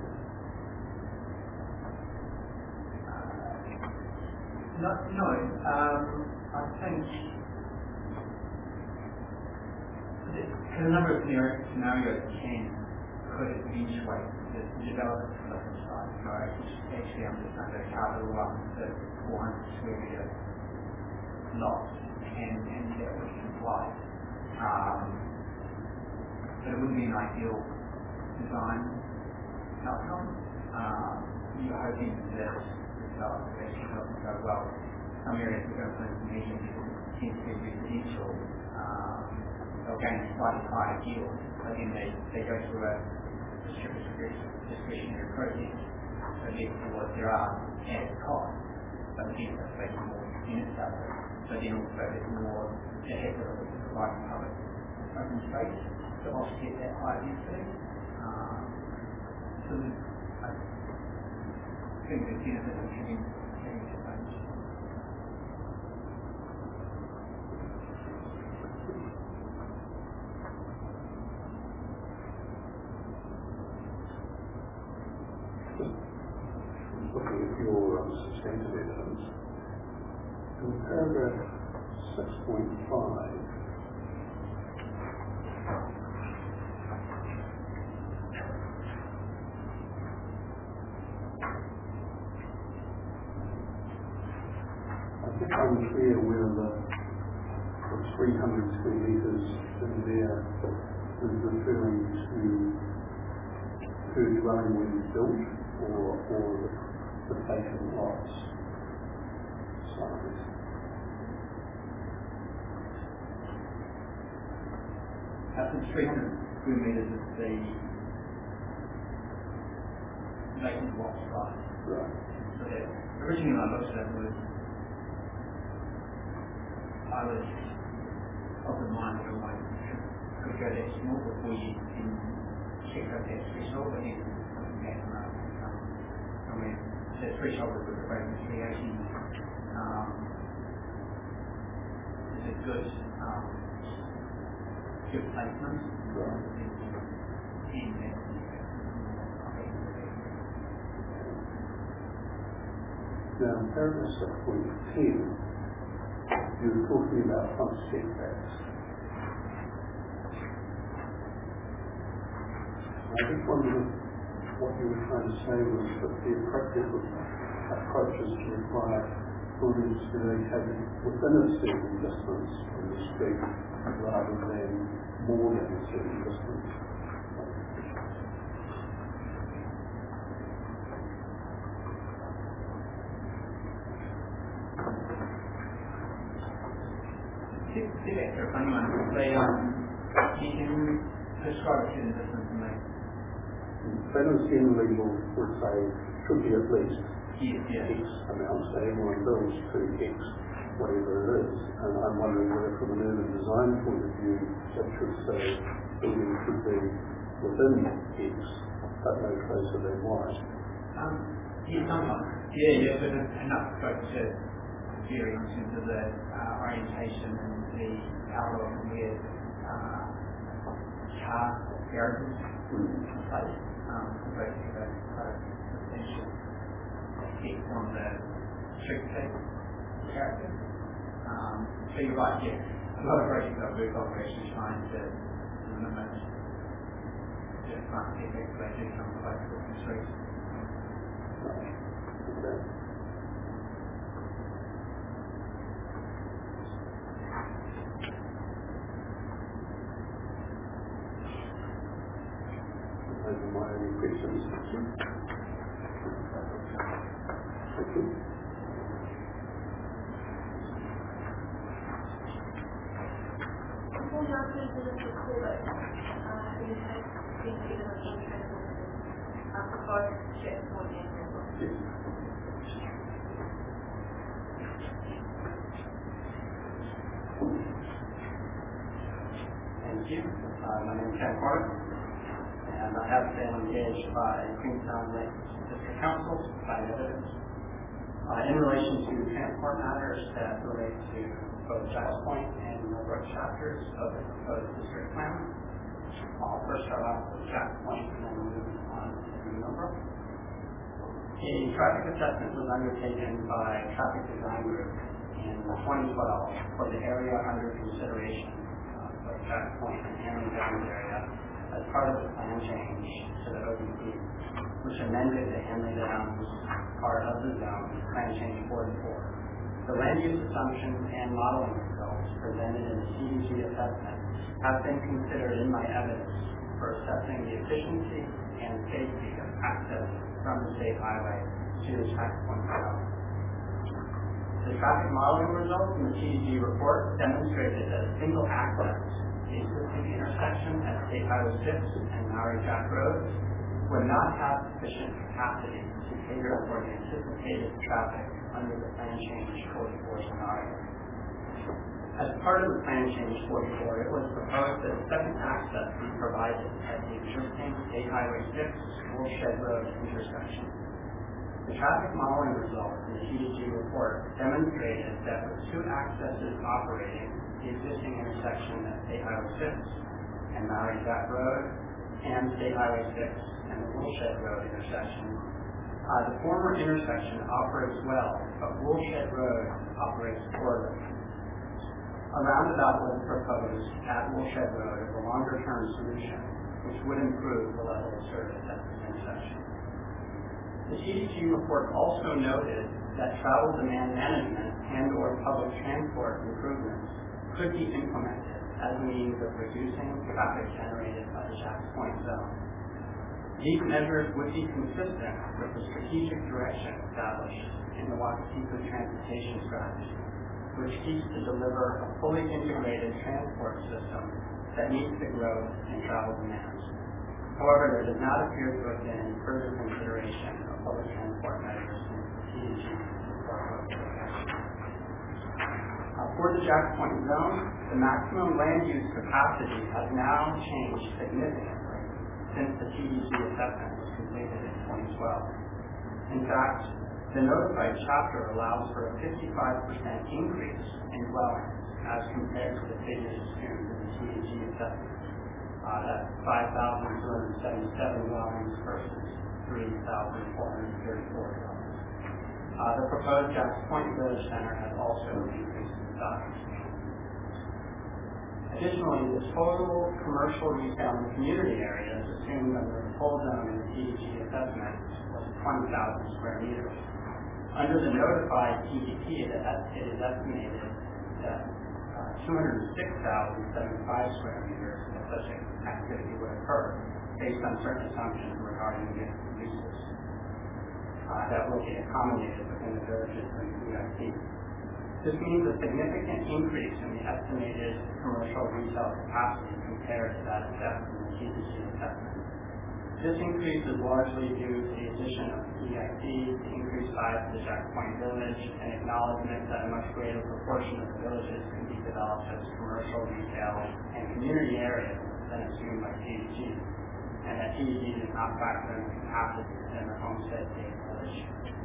No. I think a number of scenarios could eventuate the development of the site, which actually I'm just going to carve it all up into 400 square metre lots, and that would comply. But it wouldn't be an ideal design outcome. You're hoping that the development actually doesn't go well. Some areas are going to put in medium density residential, they'll gain a slightly higher yield, but then they go through a discretionary process. So therefore there are added costs, but then it's making more units out of it. But then also there's more that has to provide public open space to offset that high density. So I think the benefit of having that range. paragraph 6.5. I'm unclear whether the 300 square metres in there is referring to per dwelling when built or the vacant lots size. Up to 300 square metres is the vacant lot size. Right. So that originally I looked at it was I was of the mind that I could go that small before you can check out that threshold, but then looking back from where that threshold was with the vacancy actually is a good placement. Right. Now, in paragraph 6.10, you were talking about front setbacks. I just wondered if what you were trying to say was that the appropriate approach is to require buildings to be located within a certain distance from the street rather than more than a certain distance. Setbacks are a funny one. You can prescribe a certain distance and they... Planners generally would say should be at least Yes. X amount, so everyone builds to X, whatever it is. And I'm wondering whether from an urban design point of view, that should say building should be within X, but no closer than Y. Sometimes. Yeah, but there's enough scope to vary in terms of the orientation and the outlook and where car garages are placed. Basically, that's quite a substantial effect on the streetscape character. So you're right, yeah. A lot of projects I've worked on are actually trying to limit the front effects they do come close to the streets. Okay. Those are my only questions. Thank you. Thank you. Before you ask me to call it, you have been given an interest in proposed share for the Yes. Thank you. My name is Ken Carter, and I have been engaged by Queenstown Lake District Council by evidence in relation to transport matters that relate to both Jacks Point and Millbrook chapters of the proposed district plan. I'll first start off with Jacks Point and then move on to Millbrook. A traffic assessment was undertaken by Traffic Design Group in 2012 for the area under consideration of Jacks Point and Henry Downs area as part of the plan change to the ODP, which amended the Henry Downs part of the zone, plan change 44. The land use assumptions and modeling results presented in the CDG assessment have been considered in my evidence for assessing the efficiency and safety of access from the state highway to the Jacks Point zone. The traffic modeling results in the CDG report demonstrated that a single access to the existing intersection at State Highway 6 and Maori Jack Road would not have sufficient capacity to cater for the anticipated traffic under the plan change 44 scenario. As part of the plan change 44, it was proposed that a second access be provided at the existing State Highway 6 Woolshed Road intersection. The traffic modeling results in the CDG report demonstrated that with two accesses operating, the existing intersection at State Highway 6 and Maori Jack Road and State Highway 6 and the Woolshed Road intersection, The former intersection operates well, but Woolshed Road operates poorly. A roundabout was proposed at Woolshed Road as a longer-term solution, which would improve the level of service at this intersection. The TDG report also noted that travel demand management and/or public transport improvements could be implemented as a means of reducing traffic generated by the Jacks Point zone. These measures would be consistent with the strategic direction established in the Wakatipu Transportation Strategy, which seeks to deliver a fully integrated transport system that meets the growth in travel demands. However, there does not appear to have been any further consideration of public transport measures in the TDG report. For the Jacks Point zone, the maximum land use capacity has now changed significantly since the TDG assessment was completed in 2012. In fact, the notified chapter allows for a 55% increase in dwellings as compared to the figures assumed in the TDG assessment. That's 5,277 dwellings versus 3,434 dwellings. The proposed Jacks Point Village Center has also increased in size. Additionally, disposable commercial, retail, and community areas assumed under the full zone in the TDG assessment was 20,000 square meters. Under the notified TDP, it is estimated that 206,075 square meters of such activity would occur based on certain assumptions regarding the uses that will be accommodated within the villages and the UIP. This means a significant increase in the estimated commercial retail capacity compared to that assessed in the TDG assessment. This increase is largely due to the addition of the EIP, the increased size of the Jacks Point Village, and acknowledgement that a much greater proportion of the villages can be developed as commercial, retail, and community areas than assumed by TDG, and that TDG does not factor in the capacity within the Homestead State Village.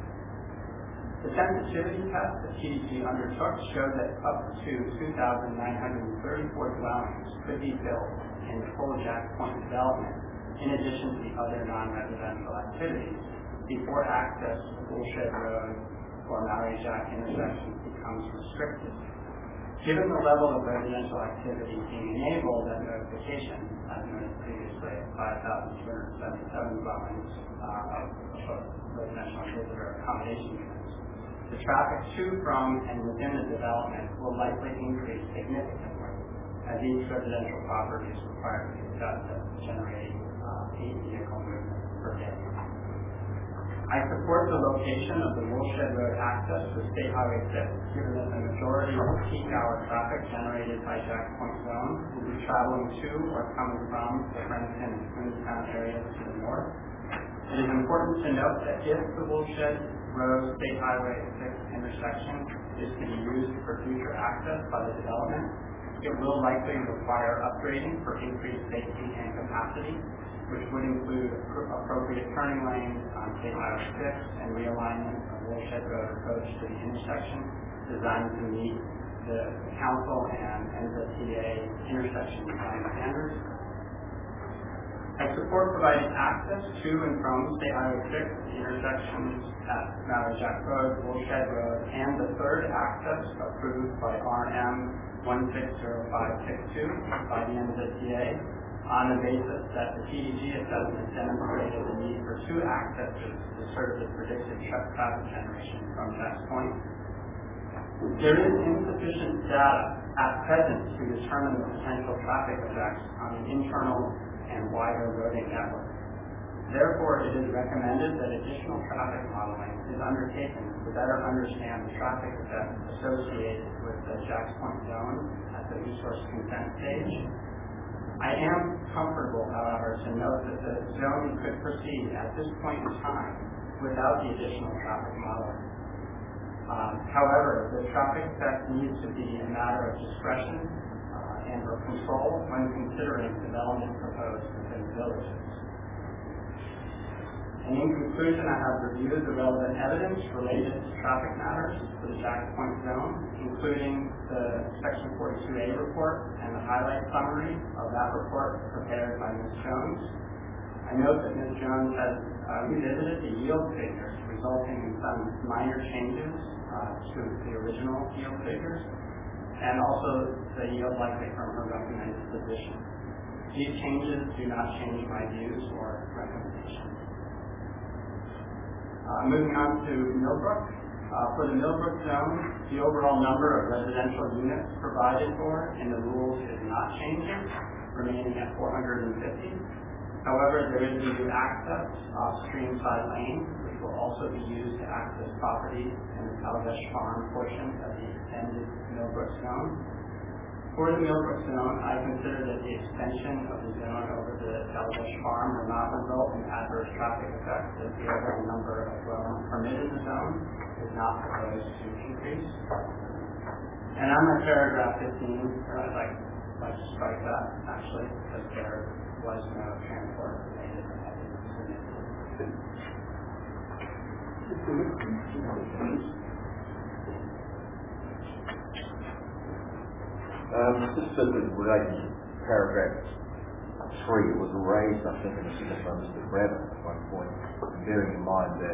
The sensitivity test that TDG undertook showed that up to 2,934 dwellings could be built in the full Jacks Point development, in addition to the other non-residential activities, before access to Woolshed Road or Maori Jack intersections becomes restricted. Given the level of residential activity being enabled at notification, as noted previously, 5,277 dwellings of residential visitor accommodation units, the traffic to, from, and within the development will likely increase significantly as each residential property is required to be assessed at generating 8 vehicle movements per day. I support the location of the Woolshed Road access to State Highway 6, given that the majority of peak hour traffic generated by Jacks Point Zone will be traveling to or coming from the Princeton and Queenstown areas to the north. It is important to note that if the Woolshed Road State Highway 6 intersection is to be used for future access by the development, it will likely require upgrading for increased safety and capacity, which would include appropriate turning lanes on State Highway 6 and realignment of Woolshed Road approach to the intersection designed to meet the Council and NZTA intersection design standards. I support providing access to and from State Highway 6, the intersections at Maori Jack Road, Woolshed Road, and the third access approved by RM 160562 by the NZTA, on the basis that the TDG assessment demonstrated the need for 2 accesses to serve the predicted traffic generation from Jacks Point. There is insufficient data at present to determine the potential traffic effects on the internal and wider roading network. Therefore, it is recommended that additional traffic modeling is undertaken to better understand the traffic effects associated with the Jacks Point zone at the resource consent stage. I am comfortable, however, to note that the zone could proceed at this point in time without the additional traffic modeling. However, the traffic effect needs to be a matter of discretion and or control when considering development proposed within the villages. And in conclusion, I have reviewed the relevant evidence related to traffic matters for the Jacks Point zone, including the Section 42A report and the highlight summary of that report prepared by Ms. Jones. I note that Ms. Jones has revisited the yield figures resulting in some minor changes to the original yield figures, and also the yield likely from her recommended position. These changes do not change my views or recommendations. Moving on to Millbrook. For the Millbrook zone, the overall number of residential units provided for in the rules is not changing, remaining at 450. However, there is a new access off Streamside Lane, which will also be used to access property in the Calavesh Farm portion of the extended Millbrook zone. For the Millbrook zone, I consider that the extension of the zone over the Calavesh Farm will not result in adverse traffic effects, as the overall number of dwellings permitted in the zone is not proposed to increase. And on my paragraph 15, I'd like to strike that, actually, because there was no transport related Just in relation to paragraph 3, it was raised, I think, in the signature by Mr. Braddock at one point, bearing in mind that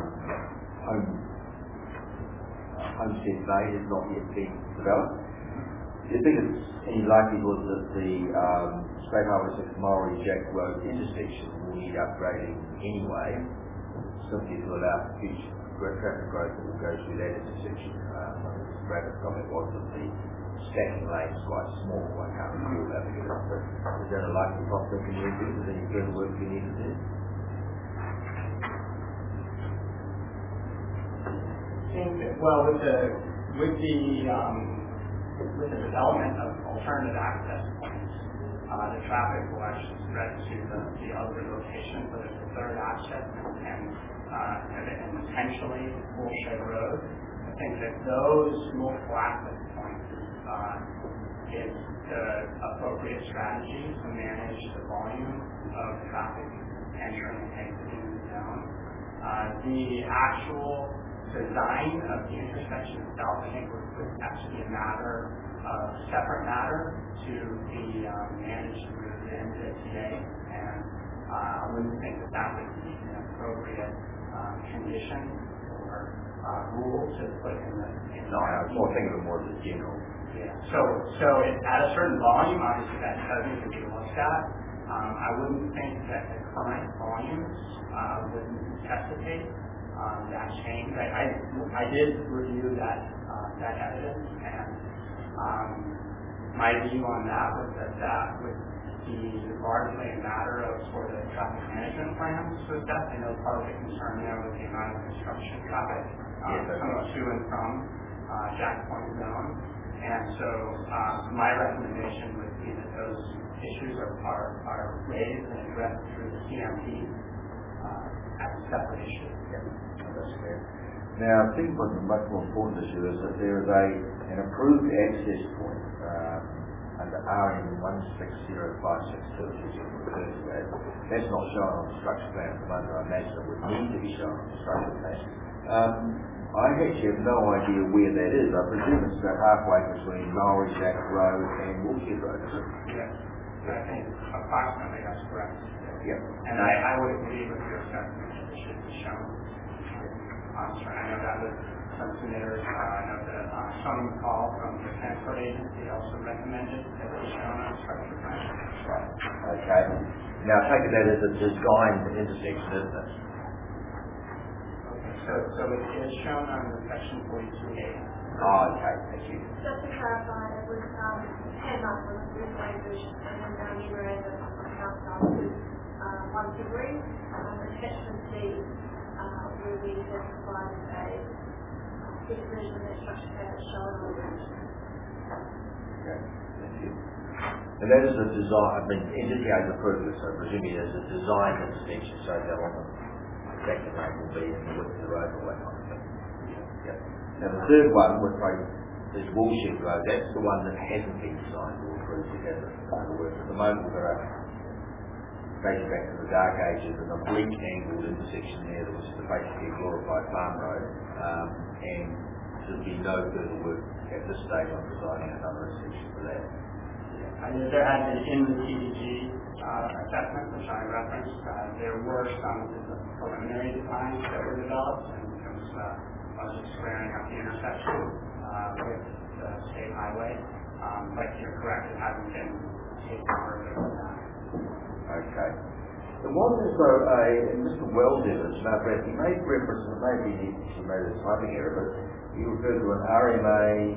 Homestead Bay has not yet been developed. Do you think it's any likelihood that the State Highway 6 Morley Jack Road intersection will need upgrading anyway, simply to allow future traffic growth that will go through that intersection? Mr. Braddock's comment was that the stacking lane is quite small. I can't recall that figure, but is that a likely prospect in your view? Is there any further work you need to do? Well, with the development of alternative access points, the traffic will actually spread to the other locations, where there's a third access and potentially Bullshed Road. I think that those multiple access points is the appropriate strategy to manage the volume of traffic entering and exiting the zone. The actual design of the intersection itself, I think, would actually be a separate matter to be managed through the NZTA, and I wouldn't think that would be an appropriate condition or rule to put in the. No, I was more thinking of it more as a general. Yeah. So at a certain volume, obviously that does need to be looked at. I wouldn't think that the current volumes would necessitate that change. I did review that evidence, and my view on that was that would be largely a matter of sort of traffic management plans to assess. I know part of the concern there was the amount of construction traffic coming to and from Jack Point Zone. And so my recommendation would be that those issues are raised and addressed through the CMP as a separate issue. Yeah, that's fair. Now, I think what's a much more important issue is that there is an approved access point under RN 16056, which is referred to as. That's not shown on the structure plan at the moment. I imagine it would need to be shown on the structure plan. I actually have no idea where that is. I presume it's about halfway between Maori Jack Road and Woolshed Road, is it? Yes. I think approximately that's correct. Yep. And I would agree with your assessment that it should be shown. I know that was some submitters. I know that Tony McCall from the Transport Agency also recommended that it be shown on structure plan. Right. Okay. Now, I take it that is a designed intersection, isn't it? So it is shown on the section 42A. Oh, okay. Thank you. Just to clarify, it was 10 months on the language, and then now numerator on council to 1 February. Attachment C will be specified as a fixed version of that structure plan that's shown on the page. Okay. Thank you. And that is a design, I mean, NZTA has approved it, so presumably there's a design intersection, so that on the second lane will be in the width of the road or that kind of thing. Yep. Now the third one, which is Woolshed Road, that's the one that hasn't been designed or approved yet. In other words, at the moment we've got a dating back to the dark ages and a bleak angled intersection there that was basically a glorified farm road, and there'll be no further work at this stage on designing another intersection for that. There had been in the TDG assessment, which I referenced, there were some preliminary designs that were developed, and it was just squaring up the intersection with the state highway. But you're correct, it hasn't been taken further than that. Okay. There was also Mr. Wells in it, he made reference, and maybe he made a typing error, but he referred to an RMA.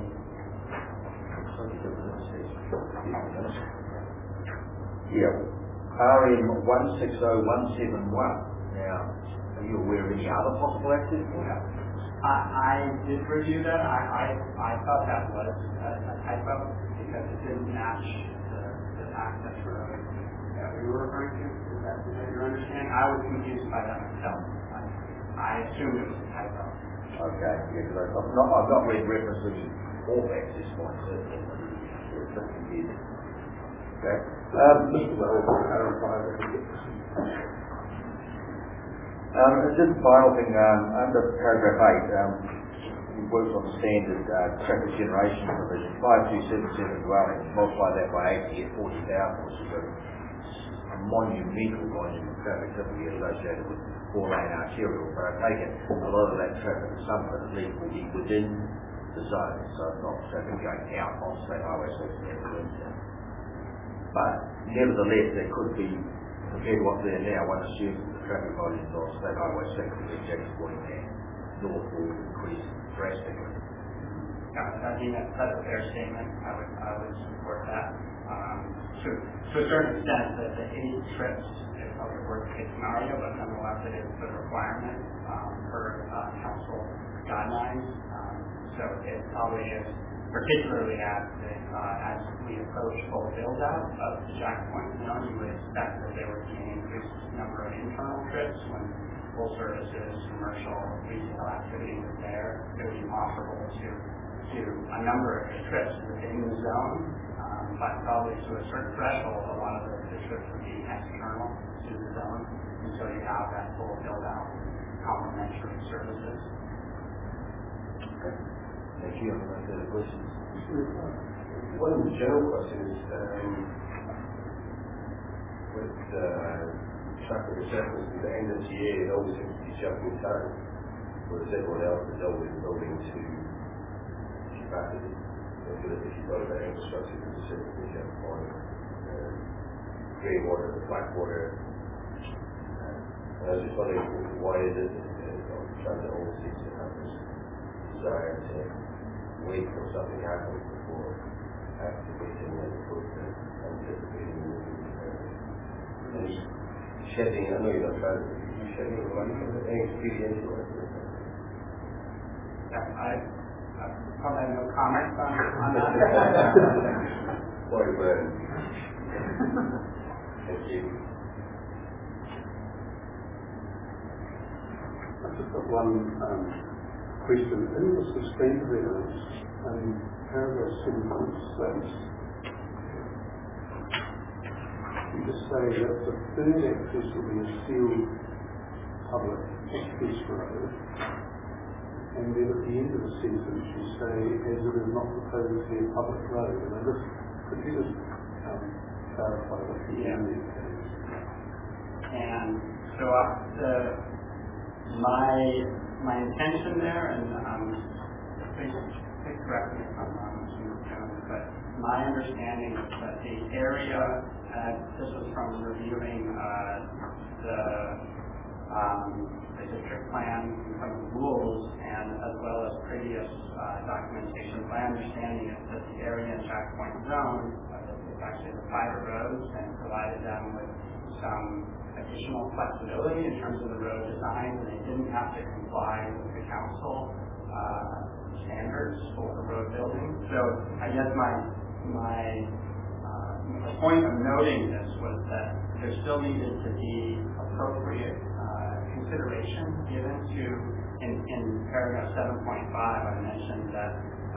Yeah, RM 160171. Now, are you aware of any other possible activity? I did review that. I thought that was a typo because it didn't match the access road that we were referring to. Is that your understanding? I was confused by that myself. I assumed it was a typo. Okay, yeah, because I've not read reference to all access points, certainly. It's just confusing. Okay. Mr. Wells, clarify that. Just the final thing, under paragraph 8, we worked on the standard traffic generation provision, 5277 dwellings, multiply that by 8 to get 40,000, which is a monumental volume of traffic typically associated with 4-lane arterial, but I take it a lot of that traffic, some of it at least, will be within the zone, so it's not traffic going out on State Highway 6. But nevertheless, there could be, compared to what's there now, one assumes that the traffic volumes on State Highway 6 with Jack's Point there north will increase drastically. I think that's a fair statement. I would support that. To a certain extent, the 80 trips is probably a worst-case scenario, but nonetheless, it is the requirement for council guidelines. So it probably is, particularly as we approach full build-out of the Jack Point zone, you would expect that there would be an increased number of internal trips when full services, commercial, retail activity is there. It would be possible to do a number of trips within the zone, but probably to a certain threshold, a lot of the trips would be external to the zone until you have that full build-out complementary services. Okay. Thank you. Any further questions? One of the general questions with traffic assessments at the end of the year, it always seems to be jumping time, whereas everyone else is always building to capacity. If you've got about infrastructure to specifically jump on grey water, the black water, and I was just wondering why is it transit always seems to have this desire to wait till something happens before activating as opposed to anticipating any shedding. I know you're not trying to do shedding of money, but any experiential I probably have no comment on that. Boy, man. Thank you. I've just got one question. In the suspended evidence, paragraph 7.6, you just say that the third access will be a sealed public access road, and then at the end of the sentence you say, as it is not proposed to be a public road. And could you just clarify what the end is? And so my intention there, and please correct me if I'm wrong, but my understanding is that the area, this was from reviewing the district plan and some of the rules, and as well as previous documentation. My understanding is that the area in Jack Point zone is actually the private roads, and provided them with some additional flexibility in terms of the road design, and they didn't have to comply with the council standards for road building. So I guess my point of noting this was that there still needed to be appropriate consideration given to, in paragraph 7.5, I mentioned that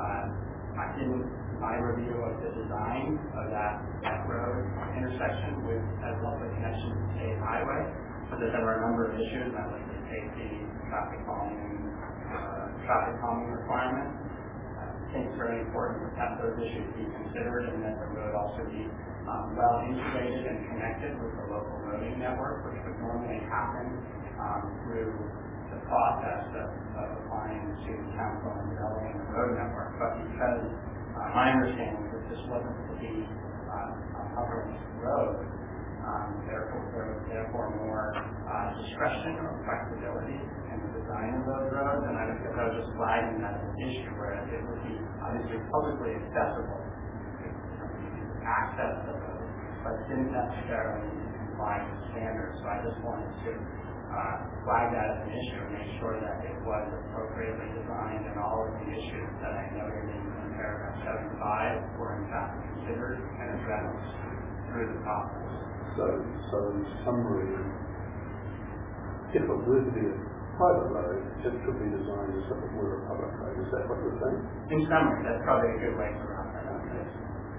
my review of the design of that road intersection with as well as the connection to the state highway, so that there were a number of issues, and that was the safety, traffic calming requirements. I think it's very important that those issues be considered, and that the road also be well integrated and connected with the local roading network, which would normally happen through the process of applying to council and developing the road network. But because my understanding is that this wasn't to be a public road, therefore more discretion or flexibility in the design of those roads, and I was just flagging that as an issue, whereas it would be obviously publicly accessible, access to those, but didn't necessarily comply with standards. So I just wanted to flag that as an issue and make sure that it was appropriately designed, and all of the issues that I noted in paragraph 75 were in fact considered and addressed through the process. So in summary, if it were to be a private road, it should be designed as if it were a public road. Is that what you're saying? In summary, that's probably a good way to wrap that up. Yes.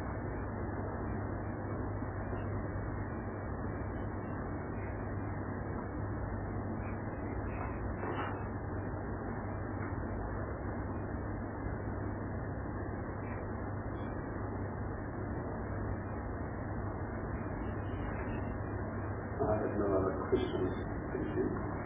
I have no other questions. Thank you.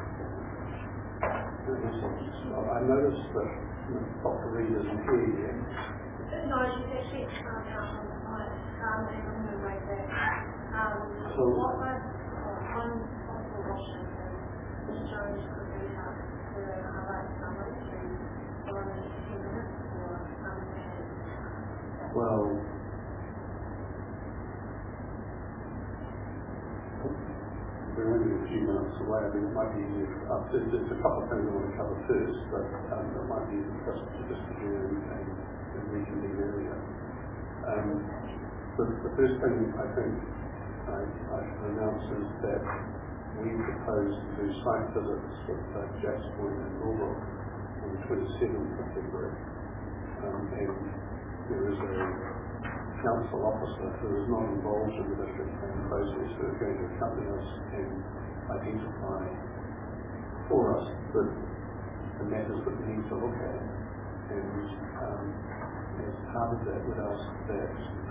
I noticed that Dr. Reid isn't here yet. No, she's actually out on the site, and I'm going to write that. So, What was one possible option is Ms. Jones could read out the highlight summary to go on in 10 minutes, or well, we're only a few minutes away. I mean, it might be easier. There's a couple of things I want to cover first, but it might be easier for us to just adjourn and reconvene earlier. The first thing I think I should announce is that we propose to do site visits with Jacks Point and Millbrook on the 27th of February. And there is a council officer who is not involved in the district plan process who are going to accompany us and identify for us the matters that we need to look at. And as part of that, we'd ask that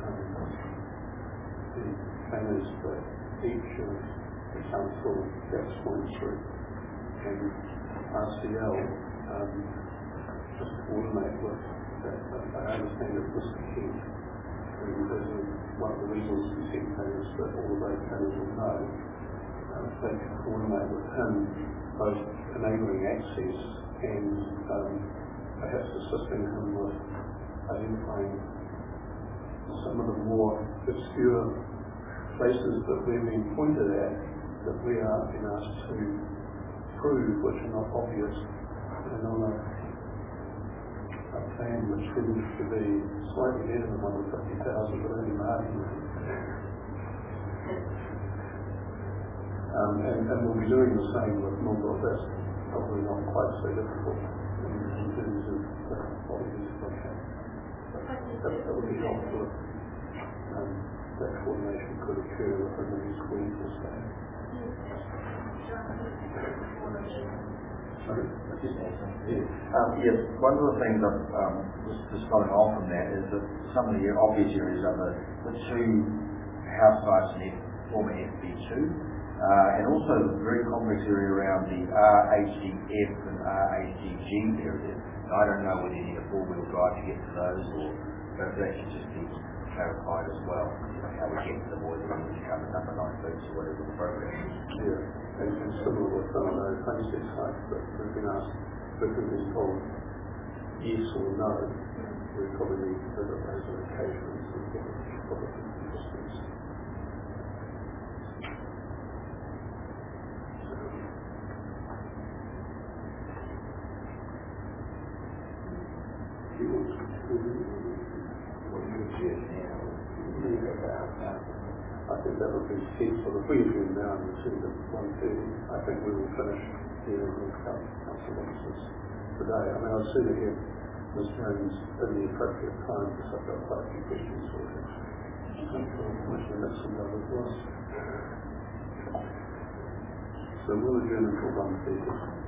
the planners for each of the council, Jacks Point Street and RCL just coordinate with that. I understand that Mr. Kent, who is one of the resource consent planners that all of those planners will know, they can coordinate with him both enabling access and perhaps assisting him with identifying some of the more obscure places that we've been pointed at that we are being asked to prove which are not obvious, and on a plan which seems to be slightly better than 150,000 but only marginally. And we'll be doing the same with Millbrook. That's probably not quite so difficult in terms of what we need to look at. That would be helpful if that coordination could occur within the next week or so. Sorry? Yes, one of the things just following on from that is that some of the obvious areas are the two house sites in former FB2, and also the very complex area around the RHDF and RHDG areas. I don't know whether you need a four-wheel drive to get to those, or that should just be clarified as well. How we get to the boys when we come number 9 boots or whatever the program is. Yeah, and similar with some of those homestead sites that we've been asked, but we've been told yes or no. We probably need to visit those on occasions and get public distance. Do you want to I think that would be sensible. If we adjourn now and resume at 1:30, I think we will finish here with council officers today. I mean, I'd sooner hear Ms. Jones in the appropriate time because I've got quite a few questions for her. I'm sure Commissioner Nixon does as well. So we'll adjourn until 1:30.